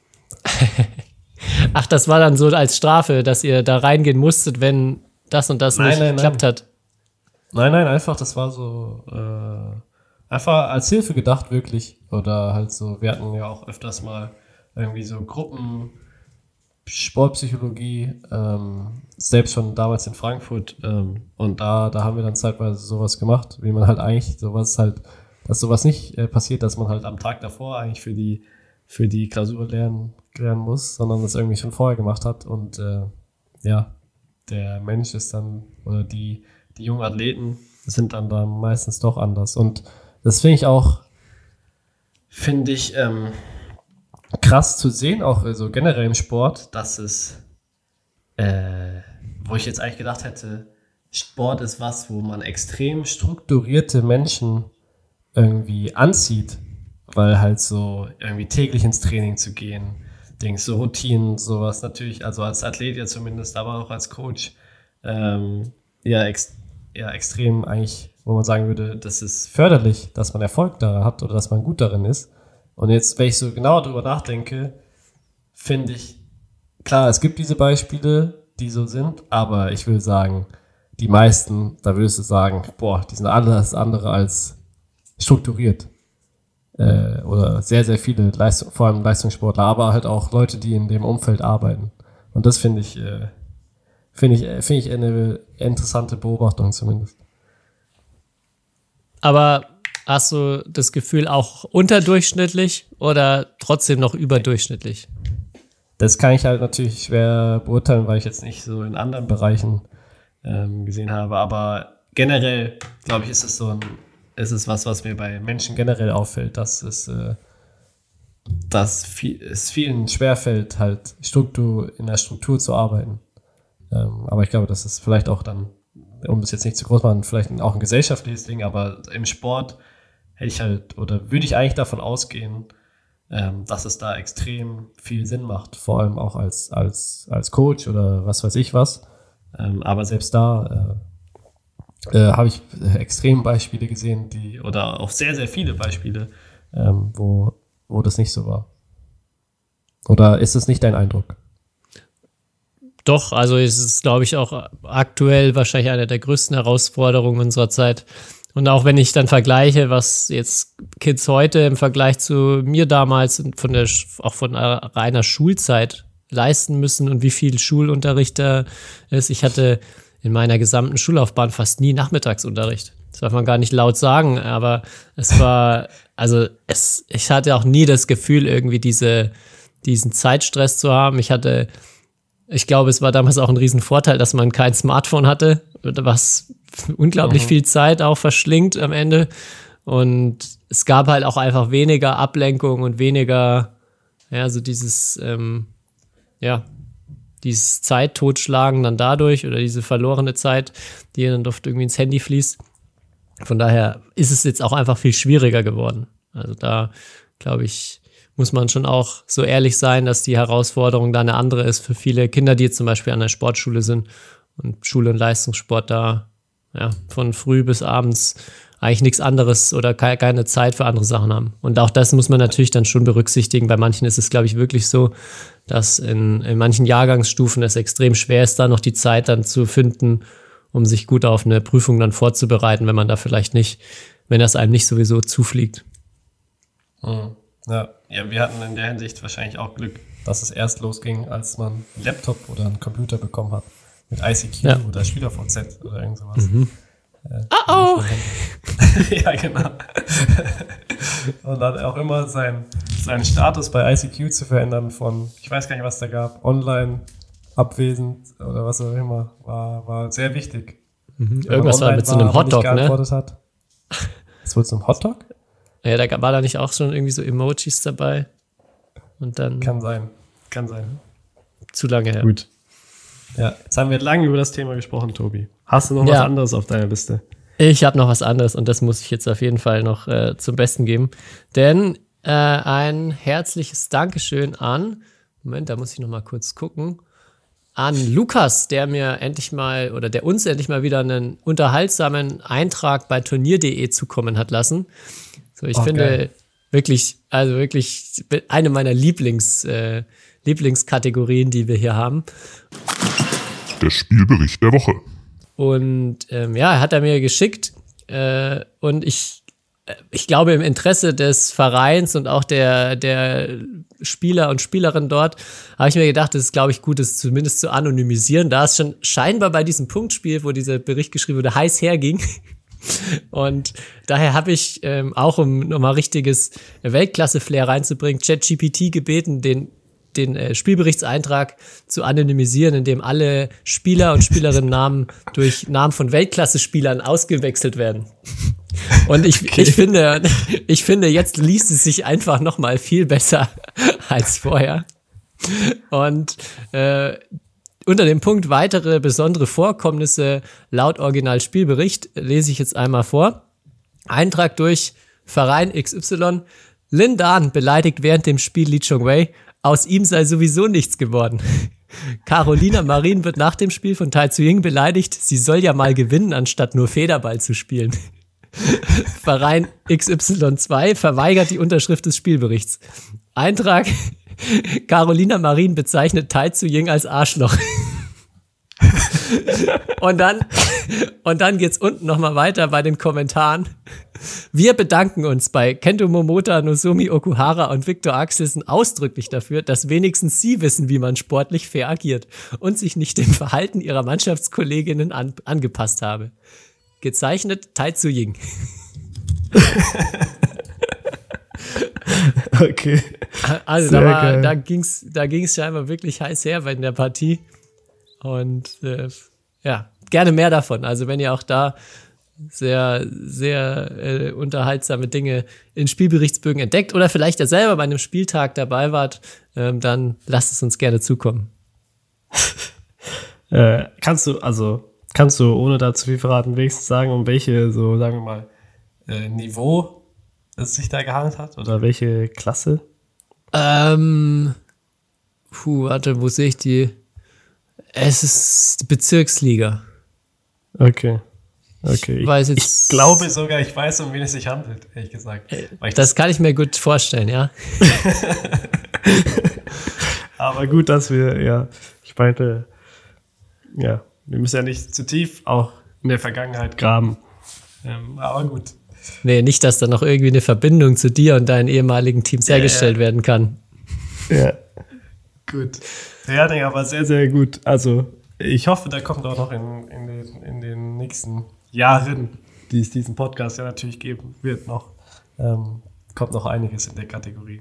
Speaker 4: Ach, das war dann so als Strafe, dass ihr da reingehen musstet, wenn das und das
Speaker 5: Nein,
Speaker 4: nicht
Speaker 5: nein,
Speaker 4: geklappt
Speaker 5: nein.
Speaker 4: hat.
Speaker 5: Nein, nein, einfach, das war so äh, einfach als Hilfe gedacht, wirklich. Oder halt so, wir hatten ja auch öfters mal irgendwie so Gruppen, Sportpsychologie, ähm, selbst schon damals in Frankfurt. Ähm, und da, da haben wir dann zeitweise sowas gemacht, wie man halt eigentlich sowas halt, dass sowas nicht äh, passiert, dass man halt am Tag davor eigentlich für die, für die Klausur lernen, lernen muss, sondern das irgendwie schon vorher gemacht hat. Und äh, ja, der Mensch ist dann, oder die, die jungen Athleten sind dann da meistens doch anders. Und das finde ich auch, finde ich ähm, krass zu sehen, auch also generell im Sport, dass es, äh, wo ich jetzt eigentlich gedacht hätte, Sport ist was, wo man extrem strukturierte Menschen irgendwie anzieht, weil halt so irgendwie täglich ins Training zu gehen, Dings, so Routinen, sowas natürlich, also als Athlet ja zumindest, aber auch als Coach, ähm, ja, ex- ja, extrem eigentlich, wo man sagen würde, das ist förderlich, dass man Erfolg daran hat oder dass man gut darin ist. Und jetzt, wenn ich so genau darüber nachdenke, finde ich, klar, es gibt diese Beispiele, die so sind, aber ich will sagen, die meisten, da würdest du sagen, boah, die sind alles andere als strukturiert. Äh, oder sehr, sehr viele, Leistung, vor allem Leistungssportler, aber halt auch Leute, die in dem Umfeld arbeiten. Und das finde ich, äh, finde ich, äh, finde ich eine interessante Beobachtung zumindest.
Speaker 4: Aber hast du das Gefühl auch unterdurchschnittlich oder trotzdem noch überdurchschnittlich?
Speaker 5: Das kann ich halt natürlich schwer beurteilen, weil ich jetzt nicht so in anderen Bereichen ähm, gesehen habe. Aber generell, glaube ich, ist es so ein, ist es was, was mir bei Menschen generell auffällt, dass es, äh, dass viel, es vielen schwerfällt, halt Struktur, in der Struktur zu arbeiten. Ähm, aber ich glaube, das ist vielleicht auch dann, um es jetzt nicht zu groß machen, vielleicht auch ein gesellschaftliches Ding, aber im Sport hätte ich halt, oder würde ich eigentlich davon ausgehen, ähm, dass es da extrem viel Sinn macht, vor allem auch als, als, als Coach oder was weiß ich was. Ähm, aber selbst da äh, äh, habe ich extrem Beispiele gesehen, die, oder auch sehr, sehr viele Beispiele, ähm, wo, wo das nicht so war. Oder ist es nicht dein Eindruck?
Speaker 4: Doch, also es ist, glaube ich, auch aktuell wahrscheinlich eine der größten Herausforderungen unserer Zeit. Und auch wenn ich dann vergleiche, was jetzt Kids heute im Vergleich zu mir damals und von der, auch von reiner Schulzeit leisten müssen und wie viel Schulunterricht da ist. Ich hatte in meiner gesamten Schullaufbahn fast nie Nachmittagsunterricht. Das darf man gar nicht laut sagen, aber es war, also es, ich hatte auch nie das Gefühl, irgendwie diese, diesen Zeitstress zu haben. Ich hatte, ich glaube, es war damals auch ein Riesenvorteil, dass man kein Smartphone hatte, was unglaublich
Speaker 5: Mhm.
Speaker 4: viel Zeit auch verschlingt am Ende. Und es gab halt auch einfach weniger Ablenkung und weniger, ja, so dieses, ähm, ja, dieses Zeit totschlagen dann dadurch oder diese verlorene Zeit, die dann oft irgendwie ins Handy fließt. Von daher ist es jetzt auch einfach viel schwieriger geworden. Also da, glaube ich, muss man schon auch so ehrlich sein, dass die Herausforderung da eine andere ist für viele Kinder, die jetzt zum Beispiel an der Sportschule sind und Schule- und Leistungssport da ja, von früh bis abends eigentlich nichts anderes oder ke- keine Zeit für andere Sachen haben. Und auch das muss man natürlich dann schon berücksichtigen. Bei manchen ist es, glaube ich, wirklich so, dass in, in manchen Jahrgangsstufen es extrem schwer ist, da noch die Zeit dann zu finden, um sich gut auf eine Prüfung dann vorzubereiten, wenn man da vielleicht nicht, wenn das einem nicht sowieso zufliegt.
Speaker 5: Mhm. Ja. ja, wir hatten in der Hinsicht wahrscheinlich auch Glück, dass es erst losging, als man einen Laptop oder einen Computer bekommen hat. Mit I C Q
Speaker 4: Ja.
Speaker 5: oder SchülerVZ oder irgend sowas.
Speaker 4: Mhm.
Speaker 5: Äh,
Speaker 4: Oh oh!
Speaker 5: ja, genau. Und dann auch immer sein, seinen Status bei I C Q zu verändern von, ich weiß gar nicht, was da gab, online, abwesend oder was auch immer, war, war sehr wichtig.
Speaker 4: Mhm.
Speaker 5: Wenn man
Speaker 4: Irgendwas war
Speaker 5: online
Speaker 4: mit so einem
Speaker 5: aber nicht
Speaker 4: Hotdog, ne?
Speaker 5: geantwortet hat. Was wohl zum Hotdog?
Speaker 4: Ja, da war da nicht auch schon irgendwie so Emojis dabei? Und dann
Speaker 5: Kann sein. Kann sein.
Speaker 4: zu lange her.
Speaker 5: Gut. Ja, jetzt haben wir lange über das Thema gesprochen, Tobi. Hast du noch
Speaker 4: Ja.
Speaker 5: was anderes auf deiner Liste?
Speaker 4: Ich habe noch was anderes und das muss ich jetzt auf jeden Fall noch äh, zum Besten geben. Denn äh, ein herzliches Dankeschön an, Moment, da muss ich noch mal kurz gucken, an Lukas, der mir endlich mal oder der uns endlich mal wieder einen unterhaltsamen Eintrag bei turnier punkt de zukommen hat lassen. So, ich
Speaker 5: Oh,
Speaker 4: finde
Speaker 5: geil.
Speaker 4: wirklich, also wirklich eine meiner Lieblings, äh, Lieblingskategorien, die wir hier haben.
Speaker 6: Der Spielbericht der Woche.
Speaker 4: Und ähm, ja, hat er mir geschickt äh, und ich, äh, ich glaube im Interesse des Vereins und auch der, der Spieler und Spielerinnen dort, habe ich mir gedacht, es ist, glaube ich, gut, es zumindest zu anonymisieren, da es schon scheinbar bei diesem Punktspiel, wo dieser Bericht geschrieben wurde, heiß herging. Und daher habe ich ähm, auch, um nochmal richtiges Weltklasse-Flair reinzubringen, ChatGPT gebeten, den den äh, Spielberichtseintrag zu anonymisieren, indem alle Spieler und Spielerinnen-Namen durch Namen von Weltklasse-Spielern ausgewechselt werden. Und ich,
Speaker 5: Okay.
Speaker 4: ich finde, ich finde, jetzt liest es sich einfach noch mal viel besser als vorher. Und äh, unter dem Punkt weitere besondere Vorkommnisse laut Original-Spielbericht lese ich jetzt einmal vor. Eintrag durch Verein X Y. Lin Dan beleidigt während dem Spiel Li Chongwei. Aus ihm sei sowieso nichts geworden. Carolina Marin wird nach dem Spiel von Tai Tzu-Ying beleidigt, sie soll ja mal gewinnen, anstatt nur Federball zu spielen. Verein X Y zwei verweigert die Unterschrift des Spielberichts. Eintrag: Carolina Marin bezeichnet Tai Tzu-Ying als Arschloch. Und dann, und dann geht's unten nochmal weiter bei den Kommentaren. Wir bedanken uns bei Kento Momota, Nozomi Okuhara und Viktor Axelsen ausdrücklich dafür, dass wenigstens sie wissen, wie man sportlich fair agiert und sich nicht dem Verhalten ihrer Mannschaftskolleginnen an, angepasst habe. Gezeichnet Tai Tzu-Ying.
Speaker 5: Okay.
Speaker 4: Also
Speaker 5: Sehr
Speaker 4: da, war,
Speaker 5: geil.
Speaker 4: da ging's, da ging's scheinbar wirklich heiß her bei der Partie. Und äh, ja, gerne mehr davon. Also wenn ihr auch da sehr, sehr äh, unterhaltsame Dinge in Spielberichtsbögen entdeckt oder vielleicht ja selber bei einem Spieltag dabei wart, ähm, dann lasst es uns gerne zukommen.
Speaker 5: Äh, kannst du, also, kannst du, ohne da zu viel verraten, wenigstens sagen, um welche, so, sagen wir mal, äh, Niveau es sich da gehandelt hat? Oder welche Klasse?
Speaker 4: Ähm, puh, warte, wo sehe ich die? Es ist die Bezirksliga.
Speaker 5: Okay. Okay. Ich,
Speaker 4: weiß
Speaker 5: ich
Speaker 4: jetzt-
Speaker 5: glaube sogar, ich weiß, um wen es sich handelt, ehrlich gesagt. Weil ich
Speaker 4: Das kann ich mir gut vorstellen, ja.
Speaker 5: Aber gut, dass wir, ja, ich meinte, ja, wir müssen ja nicht zu tief auch in der Vergangenheit graben. Ähm, aber gut.
Speaker 4: Nee, nicht, dass da noch irgendwie eine Verbindung zu dir und deinen ehemaligen Teams hergestellt
Speaker 5: ja.
Speaker 4: werden kann.
Speaker 5: Ja. Gut. Ja, nee, aber sehr, sehr gut. Also, ich hoffe, da kommt auch noch in, in, den, in den nächsten Jahren, die es diesen Podcast ja natürlich geben wird, noch, ähm, kommt noch einiges in der Kategorie.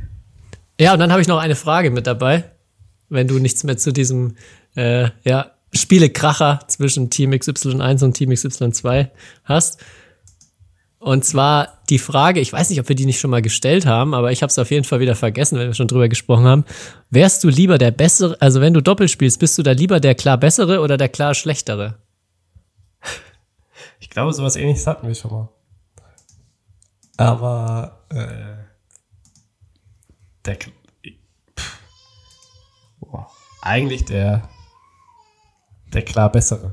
Speaker 4: Ja, und dann habe ich noch eine Frage mit dabei, wenn du nichts mehr zu diesem äh, ja, Spielekracher zwischen Team X Y eins und Team X Y zwei hast. Und zwar die Frage, ich weiß nicht, ob wir die nicht schon mal gestellt haben, aber ich habe es auf jeden Fall wieder vergessen, wenn wir schon drüber gesprochen haben. Wärst du lieber der Bessere, also wenn du Doppel spielst, bist du da lieber der klar Bessere oder der klar Schlechtere?
Speaker 5: Ich glaube, sowas Ähnliches hatten wir schon mal. Aber äh, der pff, boah, eigentlich der der klar Bessere.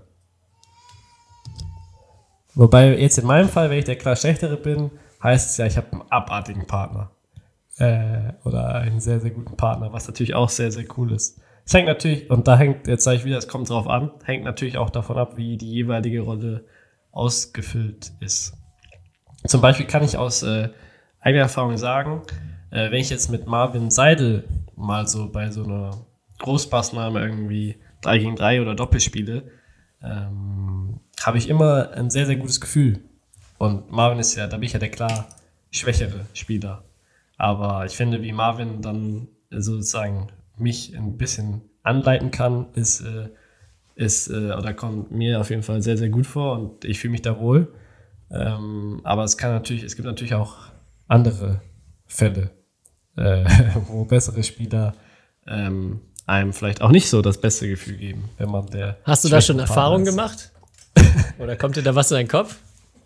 Speaker 5: Wobei jetzt in meinem Fall, wenn ich der klar Schlechtere bin, heißt es ja, ich habe einen abartigen Partner. Äh, oder einen sehr, sehr guten Partner, was natürlich auch sehr, sehr cool ist. Es hängt natürlich, und da hängt, jetzt sage ich wieder, es kommt drauf an, hängt natürlich auch davon ab, wie die jeweilige Rolle ausgefüllt ist. Zum Beispiel kann ich aus äh, eigener Erfahrung sagen, äh, wenn ich jetzt mit Marvin Seidel mal so bei so einer Großpassnahme irgendwie drei gegen drei oder Doppel spiele, ähm, habe ich immer ein sehr, sehr gutes Gefühl. Und Marvin ist ja, da bin ich ja der klar schwächere Spieler. Aber ich finde, wie Marvin dann sozusagen mich ein bisschen anleiten kann, ist, äh, ist äh, oder kommt mir auf jeden Fall sehr, sehr gut vor und ich fühle mich da wohl. Ähm, aber es kann natürlich, es gibt natürlich auch andere Fälle, äh, wo bessere Spieler ähm, einem vielleicht auch nicht so das beste Gefühl geben, wenn man der.
Speaker 4: Hast du da schon Erfahrungen gemacht? Oder kommt dir da was in deinen Kopf?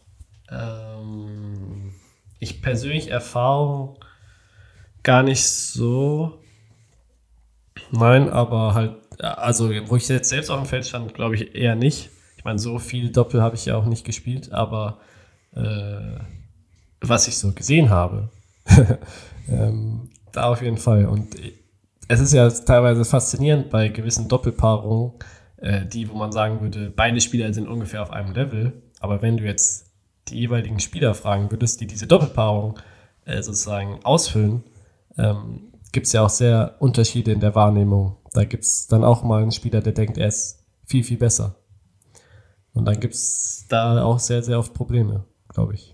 Speaker 5: Ähm, ich persönlich Erfahrung gar nicht so. Nein, aber halt, also wo ich jetzt selbst auf dem Feld stand, glaube ich eher nicht. Ich meine, so viel Doppel habe ich ja auch nicht gespielt, aber äh, was ich so gesehen habe, ähm, da auf jeden Fall. Und es ist ja teilweise faszinierend bei gewissen Doppelpaarungen, äh, die, wo man sagen würde, beide Spieler sind ungefähr auf einem Level. Aber wenn du jetzt die jeweiligen Spieler fragen würdest, die diese Doppelpaarung äh, sozusagen ausfüllen, ähm, gibt es ja auch sehr Unterschiede in der Wahrnehmung. Da gibt es dann auch mal einen Spieler, der denkt, er ist viel, viel besser. Und dann gibt es da auch sehr, sehr oft Probleme, glaube ich.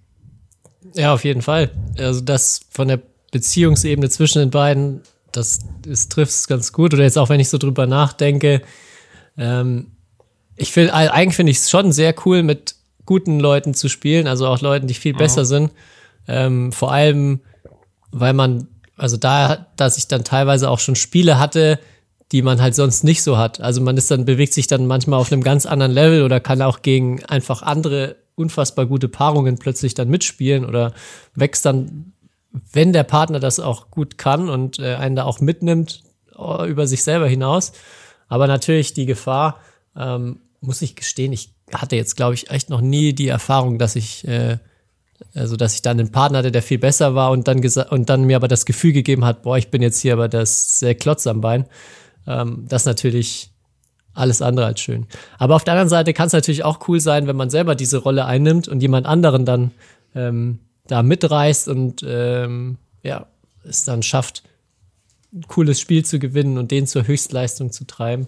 Speaker 4: Ja, auf jeden Fall. Also das von der Beziehungsebene zwischen den beiden, das trifft es ganz gut. Oder jetzt auch, wenn ich so drüber nachdenke, ähm, ich finde, eigentlich finde ich es schon sehr cool, mit guten Leuten zu spielen, also auch Leuten, die viel mhm. besser sind. Ähm, vor allem, weil man, also da, dass ich dann teilweise auch schon Spiele hatte, die man halt sonst nicht so hat. Also man ist dann, bewegt sich dann manchmal auf einem ganz anderen Level oder kann auch gegen einfach andere unfassbar gute Paarungen plötzlich dann mitspielen oder wächst dann, wenn der Partner das auch gut kann und äh, einen da auch mitnimmt, äh, über sich selber hinaus. Aber natürlich die Gefahr, ähm, muss ich gestehen, ich hatte jetzt, glaube ich, echt noch nie die Erfahrung, dass ich, äh, also dass ich dann einen Partner hatte, der viel besser war und dann gesa- und dann mir aber das Gefühl gegeben hat, boah, ich bin jetzt hier aber das sehr Klotz am Bein. Ähm, das ist natürlich alles andere als schön. Aber auf der anderen Seite kann es natürlich auch cool sein, wenn man selber diese Rolle einnimmt und jemand anderen dann ähm, da mitreißt und ähm, ja, es dann schafft, ein cooles Spiel zu gewinnen und den zur Höchstleistung zu treiben.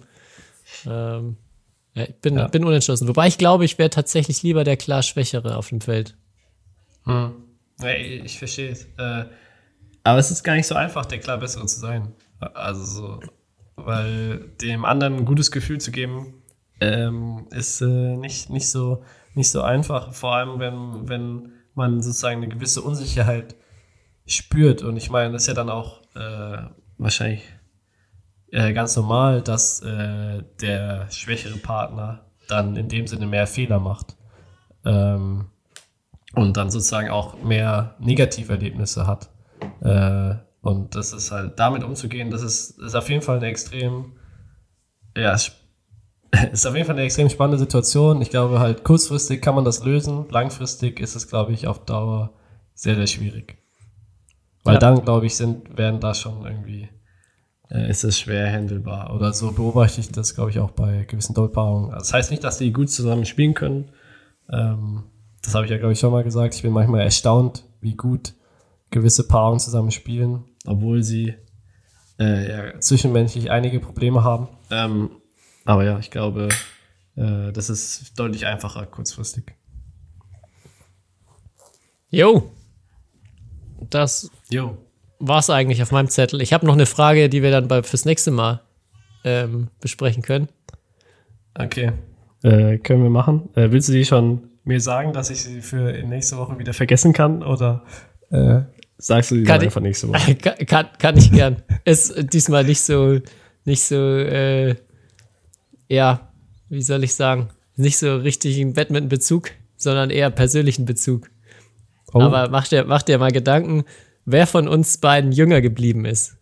Speaker 4: Ähm, ja, ich bin, ja. bin unentschlossen. Wobei ich glaube, ich wäre tatsächlich lieber der klar Schwächere auf dem Feld.
Speaker 5: Hm. Ja, ich verstehe es. Äh, aber es ist gar nicht so einfach, der klar Bessere zu sein. Also so, weil dem anderen ein gutes Gefühl zu geben, ähm, ist äh, nicht, nicht, so, nicht so einfach. Vor allem, wenn, wenn man sozusagen eine gewisse Unsicherheit spürt. Und ich meine, das ist ja dann auch äh, wahrscheinlich äh, ganz normal, dass äh, der schwächere Partner dann in dem Sinne mehr Fehler macht. Ähm, und dann sozusagen auch mehr Negativerlebnisse hat. Äh, und das ist halt, damit umzugehen, das ist, ist auf jeden Fall eine extrem, ja, ist auf jeden Fall eine extrem spannende Situation. Ich glaube halt, kurzfristig kann man das lösen, langfristig ist es, glaube ich, auf Dauer sehr, sehr schwierig. Weil ja. dann, glaube ich, sind, werden da schon irgendwie, äh, ist es schwer handelbar. Oder so beobachte ich das, glaube ich, auch bei gewissen Doppelpaarungen. Also das heißt nicht, dass die gut zusammen spielen können. Ähm, das habe ich ja, glaube ich, schon mal gesagt. Ich bin manchmal erstaunt, wie gut gewisse Paarungen zusammen spielen, obwohl sie äh, ja, zwischenmenschlich einige Probleme haben. Ähm, aber ja, ich glaube, äh, das ist deutlich einfacher kurzfristig.
Speaker 4: Jo, das
Speaker 5: Jo.
Speaker 4: war's eigentlich auf meinem Zettel. Ich habe noch eine Frage, die wir dann bei, fürs nächste Mal ähm, besprechen können.
Speaker 5: Okay, äh, können wir machen. Äh, willst du die schon mir sagen, dass ich sie für nächste Woche wieder vergessen kann? Oder äh, sagst du die
Speaker 4: Kann
Speaker 5: einfach
Speaker 4: ich-
Speaker 5: nächste Woche?
Speaker 4: Kann, kann, kann ich gern. Ist diesmal nicht so, nicht so, äh, ja, wie soll ich sagen, nicht so richtig einen Badminton-Bezug, sondern eher persönlichen Bezug.
Speaker 5: Oh.
Speaker 4: Aber mach dir, mach dir mal Gedanken, wer von uns beiden jünger geblieben ist.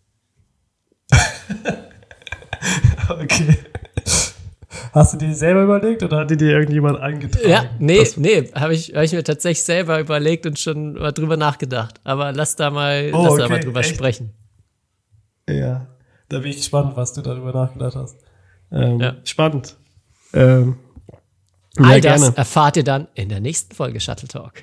Speaker 5: Okay. Hast du die selber überlegt oder hat die dir irgendjemand eingetragen?
Speaker 4: Ja, nee,
Speaker 5: Das-
Speaker 4: nee, habe ich, hab ich mir tatsächlich selber überlegt und schon mal drüber nachgedacht. Aber lass da mal,
Speaker 5: Oh,
Speaker 4: lass da
Speaker 5: okay,
Speaker 4: mal drüber
Speaker 5: echt?
Speaker 4: sprechen.
Speaker 5: Ja, da bin ich gespannt, was du darüber nachgedacht hast. Ähm,
Speaker 4: Ja.
Speaker 5: Spannend. Ähm, ja,
Speaker 4: All das
Speaker 5: gerne.
Speaker 4: erfahrt ihr dann in der nächsten Folge Shuttle Talk.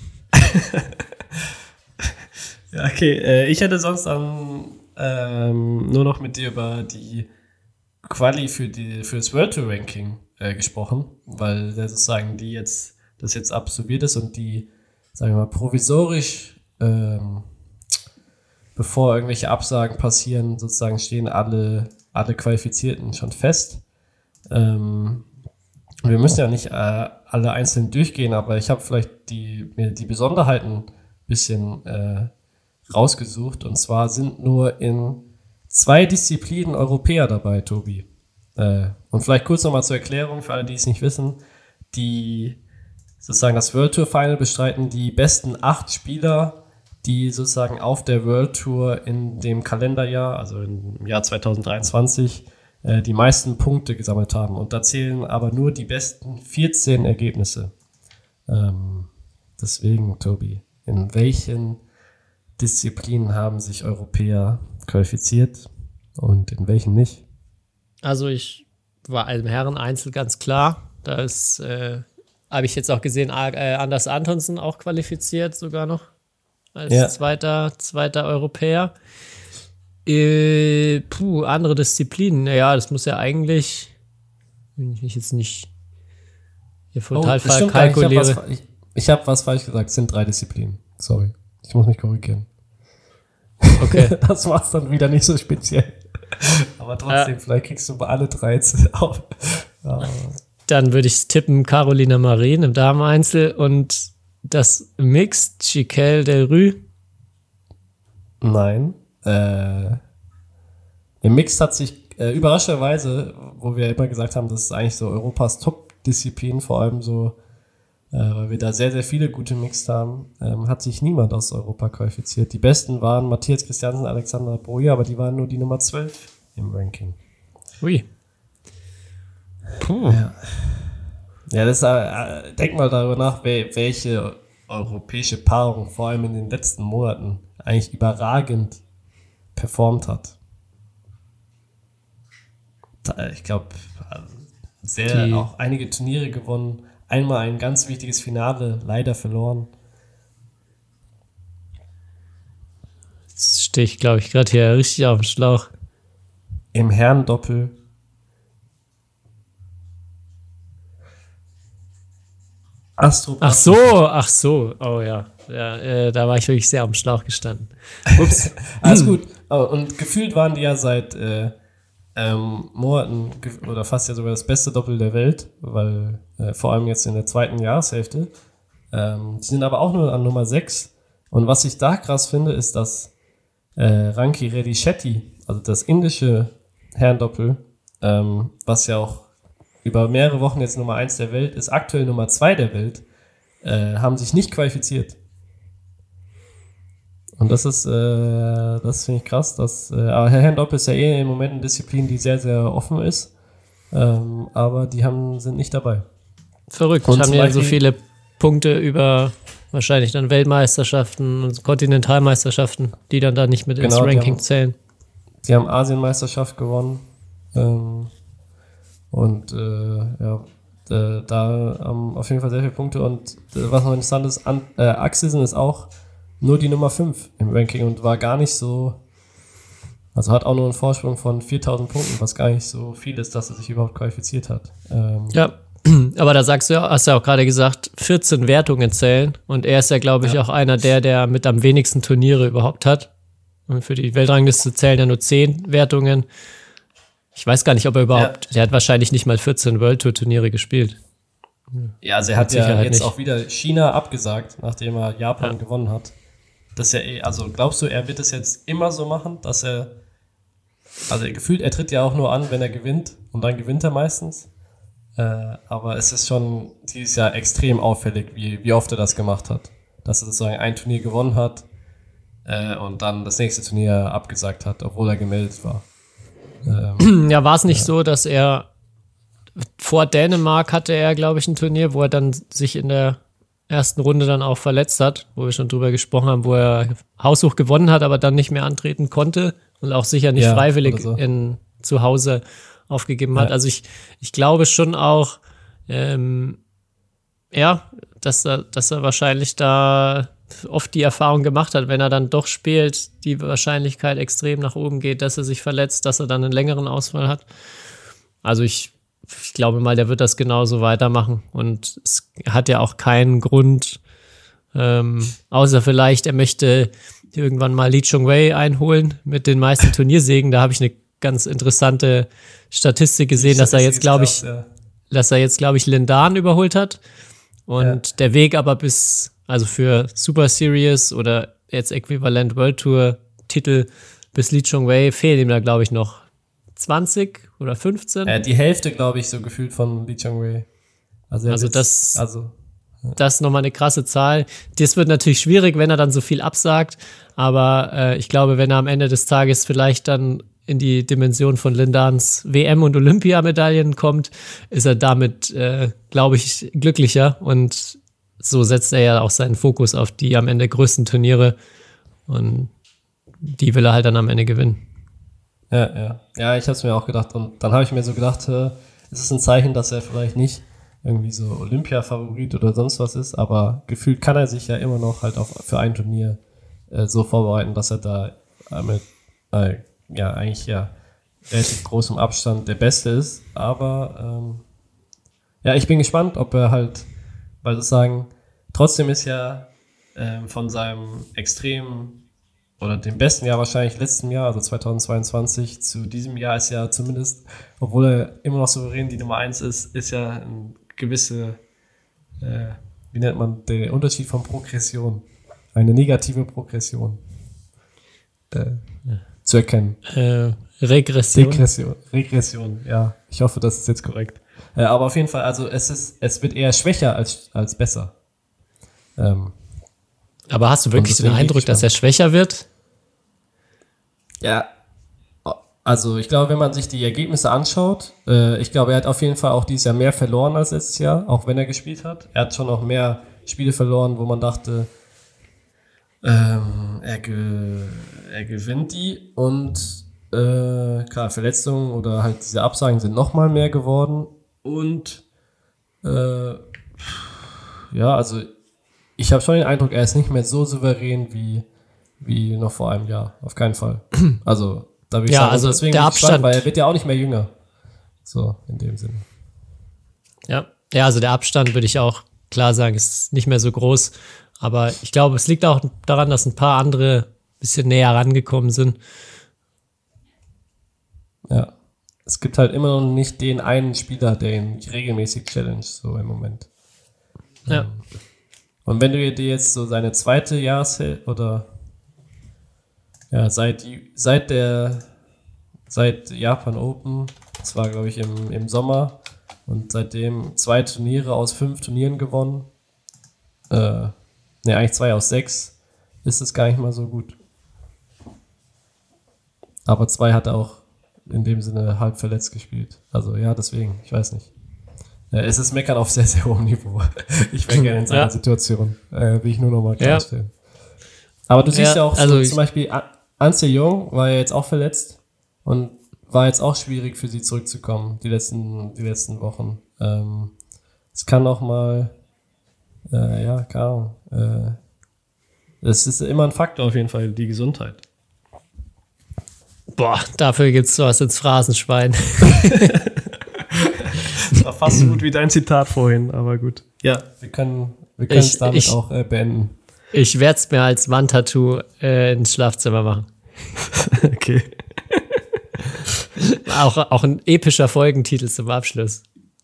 Speaker 5: Ja, okay, äh, ich hätte sonst dann ähm, nur noch mit dir über die Quali für die für das World Tour Ranking äh, gesprochen, weil der sozusagen die jetzt das jetzt absolviert ist und die, sagen wir mal, provisorisch ähm, bevor irgendwelche Absagen passieren, sozusagen stehen alle alle Qualifizierten schon fest. Ähm, wir müssen ja nicht äh, alle einzeln durchgehen, aber ich habe vielleicht die mir die Besonderheiten ein bisschen äh, rausgesucht. Und zwar sind nur in zwei Disziplinen Europäer dabei, Tobi. Äh, und vielleicht kurz nochmal zur Erklärung für alle, die es nicht wissen. Die sozusagen das World Tour Final bestreiten die besten acht Spieler, die sozusagen auf der World Tour in dem Kalenderjahr, also im Jahr zwanzig dreiundzwanzig, äh, die meisten Punkte gesammelt haben. Und da zählen aber nur die besten vierzehn Ergebnisse. Ähm, deswegen, Tobi, in welchen Disziplinen haben sich Europäer qualifiziert und in welchen nicht?
Speaker 4: Also ich war im Herren-Einzel ganz klar. Da ist, äh, habe ich jetzt auch gesehen, A- äh, Anders Antonsen auch qualifiziert sogar noch als
Speaker 5: Ja.
Speaker 4: zweiter, zweiter Europäer. Äh, puh, andere Disziplinen. Naja, das muss ja eigentlich, wenn ich mich jetzt nicht hier total
Speaker 5: das stimmt gar nicht.
Speaker 4: kalkuliere.
Speaker 5: Ich habe was, ich, ich hab was falsch gesagt. Es sind drei Disziplinen. Sorry. Ich muss mich korrigieren.
Speaker 4: Okay.
Speaker 5: Das war es dann wieder nicht so speziell. Aber trotzdem, vielleicht kriegst du bei alle drei auf. Ja.
Speaker 4: Dann würde ich tippen Carolina Marin im Damen-Einzel und das Mixed Chiquel Del Rue.
Speaker 5: Nein. Äh, Im Mix hat sich äh, überraschenderweise, wo wir immer gesagt haben, das ist eigentlich so Europas Top-Disziplin, vor allem so, äh, weil wir da sehr, sehr viele gute Mixed haben, ähm, hat sich niemand aus Europa qualifiziert. Die besten waren Matthias Christiansen, Alexander Broja, aber die waren nur die Nummer zwölf im Ranking.
Speaker 4: Ui. Puh.
Speaker 5: Ja, das äh, denk mal darüber nach, wel- welche europäische Paarung vor allem in den letzten Monaten eigentlich überragend performt hat. Da, ich glaube, sehr
Speaker 4: Die-
Speaker 5: auch einige Turniere gewonnen, einmal ein ganz wichtiges Finale leider verloren.
Speaker 4: Jetzt stehe ich, glaube ich, gerade hier richtig auf dem Schlauch.
Speaker 5: Im Herrendoppel Astro.
Speaker 4: Ach so, ach so. Oh ja. Ja, äh, da war ich wirklich sehr auf dem Schlauch gestanden. Ups.
Speaker 5: Alles gut. Oh, und gefühlt waren die ja seit äh, ähm, Monaten ge- oder fast ja sogar das beste Doppel der Welt, weil äh, vor allem jetzt in der zweiten Jahreshälfte. Ähm, die sind aber auch nur an Nummer sechs. Und was ich da krass finde, ist, dass äh, Ranki Reddy Shetty, also das indische Herrendoppel, ähm, was ja auch über mehrere Wochen jetzt Nummer eins der Welt ist, aktuell Nummer zwei der Welt, äh, haben sich nicht qualifiziert. Und das ist, äh, das finde ich krass. Dass, äh, aber Herrendoppel ist ja eh im Moment eine Disziplin, die sehr, sehr offen ist. Ähm, aber die haben, sind nicht dabei.
Speaker 4: Verrückt.
Speaker 5: Und
Speaker 4: Haben
Speaker 5: zum
Speaker 4: die dann so
Speaker 5: Beispiel-
Speaker 4: viele Punkte über wahrscheinlich dann Weltmeisterschaften und Kontinentalmeisterschaften, die dann da nicht mit ins
Speaker 5: Genau, die
Speaker 4: Ranking
Speaker 5: haben-
Speaker 4: zählen.
Speaker 5: Die haben Asienmeisterschaft gewonnen. Ähm, und äh, ja, äh, da haben auf jeden Fall sehr viele Punkte. Und äh, was noch interessant ist, An äh, Axelsen ist auch nur die Nummer fünf im Ranking und war gar nicht so, also hat auch nur einen Vorsprung von viertausend Punkten, was gar nicht so viel ist, dass er sich überhaupt qualifiziert hat. Ähm,
Speaker 4: Ja, aber da sagst du ja, hast du ja auch gerade gesagt, vierzehn Wertungen zählen. Und er ist ja, glaube ich,
Speaker 5: Ja.
Speaker 4: auch einer der, der mit am wenigsten Turniere überhaupt hat. Und für die Weltrangliste zählen ja nur zehn Wertungen. Ich weiß gar nicht, ob er überhaupt, ja. der hat wahrscheinlich nicht mal vierzehn World Tour Turniere gespielt.
Speaker 5: Ja, also er hat ja
Speaker 4: Sicherheit
Speaker 5: jetzt
Speaker 4: nicht.
Speaker 5: auch wieder China abgesagt, nachdem er Japan
Speaker 4: Ja.
Speaker 5: gewonnen hat. Das ist ja eh, also glaubst du, er wird es jetzt immer so machen, dass er, also gefühlt, er tritt ja auch nur an, wenn er gewinnt und dann gewinnt er meistens. Äh, aber es ist schon dieses Jahr extrem auffällig, wie, wie oft er das gemacht hat. Dass er sozusagen ein Turnier gewonnen hat äh, und dann das nächste Turnier abgesagt hat, obwohl er gemeldet war. Ähm,
Speaker 4: Ja, war es nicht so, dass er vor Dänemark hatte er, glaube ich, ein Turnier, wo er dann sich in der ersten Runde dann auch verletzt hat, wo wir schon drüber gesprochen haben, wo er haushoch gewonnen hat, aber dann nicht mehr antreten konnte und auch sicher nicht
Speaker 5: Ja,
Speaker 4: freiwillig
Speaker 5: oder so.
Speaker 4: in, zu Hause aufgegeben hat.
Speaker 5: Ja.
Speaker 4: Also ich, ich glaube schon auch, ähm, ja, dass er, dass er wahrscheinlich da oft die Erfahrung gemacht hat, wenn er dann doch spielt, die Wahrscheinlichkeit extrem nach oben geht, dass er sich verletzt, dass er dann einen längeren Ausfall hat. Also ich, ich glaube mal, der wird das genauso weitermachen und es hat ja auch keinen Grund, ähm, außer vielleicht, er möchte irgendwann mal Lee Chong-wei einholen mit den meisten Turniersiegen. Da habe ich eine ganz interessante Statistik gesehen, dass er jetzt, glaube ich,
Speaker 5: ja.
Speaker 4: dass er jetzt, glaube ich, Lindan überholt hat. Und
Speaker 5: Ja.
Speaker 4: der Weg aber bis, also für Super Series oder jetzt äquivalent World Tour Titel bis Lee Chong-wei fehlen ihm da, glaube ich, noch zwanzig oder fünfzehn.
Speaker 5: Äh, die Hälfte, glaube ich, so gefühlt von Lee Chong-wei. Also, er
Speaker 4: Also
Speaker 5: wird's-
Speaker 4: das-
Speaker 5: also
Speaker 4: Das ist nochmal eine krasse Zahl. Das wird natürlich schwierig, wenn er dann so viel absagt. Aber äh, ich glaube, wenn er am Ende des Tages vielleicht dann in die Dimension von Lindans W M- und Olympiamedaillen kommt, ist er damit, äh, glaube ich, glücklicher. Und so setzt er ja auch seinen Fokus auf die am Ende größten Turniere. Und die will er halt dann am Ende gewinnen.
Speaker 5: Ja, ja. Ja, ich habe es mir auch gedacht. Und dann habe ich mir so gedacht, äh, es ist ein Zeichen, dass er vielleicht nicht irgendwie so Olympia-Favorit oder sonst was ist, aber gefühlt kann er sich ja immer noch halt auch für ein Turnier äh, so vorbereiten, dass er da äh, mit, äh, ja, eigentlich ja relativ großem Abstand der Beste ist. Aber ähm, ja, ich bin gespannt, ob er halt, weil sozusagen, trotzdem ist ja ähm, von seinem extremen oder dem besten Jahr wahrscheinlich letzten Jahr, also zweitausendzweiundzwanzig, zu diesem Jahr ist ja zumindest, obwohl er immer noch souverän die Nummer eins ist, ist ja ein gewisse, äh, wie nennt man den Unterschied von Progression? Eine negative Progression äh, zu erkennen.
Speaker 4: Äh, Regression.
Speaker 5: Regression, Regression, ja. Ich hoffe, das ist jetzt korrekt. Äh, aber auf jeden Fall, also es ist, es wird eher schwächer als, als besser. Ähm,
Speaker 4: Aber hast du wirklich
Speaker 5: Und
Speaker 4: den
Speaker 5: deswegen bin
Speaker 4: Eindruck,
Speaker 5: ich
Speaker 4: dass er schwächer wird?
Speaker 5: Ja, also ich glaube, wenn man sich die Ergebnisse anschaut, äh, ich glaube, er hat auf jeden Fall auch dieses Jahr mehr verloren als letztes Jahr, auch wenn er gespielt hat. Er hat schon noch mehr Spiele verloren, wo man dachte, ähm, er, ge er gewinnt die und äh, klar, Verletzungen oder halt diese Absagen sind noch mal mehr geworden und äh, ja, also ich habe schon den Eindruck, er ist nicht mehr so souverän wie, wie noch vor einem Jahr. Auf keinen Fall. Also, da würde ich
Speaker 4: Ja,
Speaker 5: sagen,
Speaker 4: also
Speaker 5: deswegen
Speaker 4: der
Speaker 5: bin ich gespannt,
Speaker 4: Abstand-
Speaker 5: weil er wird ja auch nicht mehr jünger. So, in dem Sinne.
Speaker 4: Ja. Ja, also der Abstand würde ich auch klar sagen, ist nicht mehr so groß. Aber ich glaube, es liegt auch daran, dass ein paar andere ein bisschen näher rangekommen sind.
Speaker 5: Ja. Es gibt halt immer noch nicht den einen Spieler, der ihn regelmäßig challenge, so im Moment.
Speaker 4: Ja.
Speaker 5: Und wenn du dir jetzt so seine zweite Jahreshälfte oder ja, seit, seit der seit Japan Open, das war glaube ich im, im Sommer und seitdem zwei Turniere aus fünf Turnieren gewonnen, äh, ne, eigentlich zwei aus sechs, ist es gar nicht mal so gut. Aber zwei hat er auch in dem Sinne halb verletzt gespielt. Also ja, deswegen, ich weiß nicht. Äh, es ist Meckern auf sehr, sehr hohem Niveau. Ich wäre gerne in seiner
Speaker 4: Ja.
Speaker 5: Situation. Äh, will ich nur noch mal
Speaker 4: Ja.
Speaker 5: klarstellen. Aber du siehst ja,
Speaker 4: Ja,
Speaker 5: auch so,
Speaker 4: also ich-
Speaker 5: zum Beispiel A- Anse Jung war ja jetzt auch verletzt und war jetzt auch schwierig für sie zurückzukommen, die letzten, die letzten Wochen. Ähm, es kann auch mal, äh, ja, keine Ahnung. Äh, es ist immer ein Faktor auf jeden Fall, die Gesundheit.
Speaker 4: Boah, dafür gibt's was ins Phrasenschwein.
Speaker 5: Das war fast so gut wie dein Zitat vorhin, aber gut. Ja, wir können wir können es
Speaker 4: Ich-
Speaker 5: damit
Speaker 4: ich-
Speaker 5: auch äh, beenden.
Speaker 4: Ich werde es mir als Wandtattoo äh, ins Schlafzimmer machen.
Speaker 5: Okay.
Speaker 4: Auch, auch ein epischer Folgentitel zum Abschluss.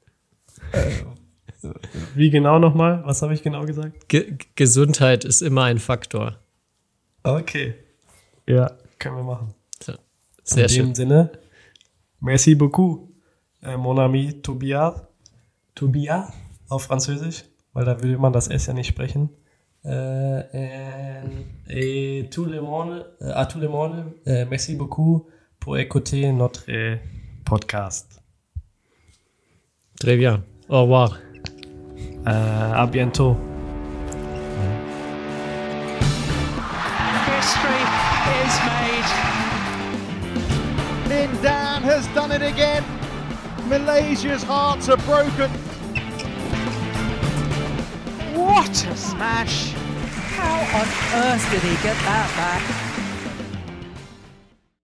Speaker 5: Wie genau nochmal? Was habe ich genau gesagt?
Speaker 4: Ge- Gesundheit ist immer ein Faktor.
Speaker 5: Okay. Ja, können wir machen.
Speaker 4: So, sehr
Speaker 5: In
Speaker 4: schön.
Speaker 5: dem Sinne, merci beaucoup, äh, mon ami Tobias. Tobias auf Französisch, weil da will man das S ja nicht sprechen. Euh, et tout le monde, euh, à tout le monde, euh, merci beaucoup pour écouter notre euh, podcast.
Speaker 4: Très bien. Au revoir.
Speaker 5: Euh, à bientôt.
Speaker 2: History is made.
Speaker 1: Lin Dan has done it again. Malaysia's hearts are broken.
Speaker 2: What a smash! How on earth did he get that back?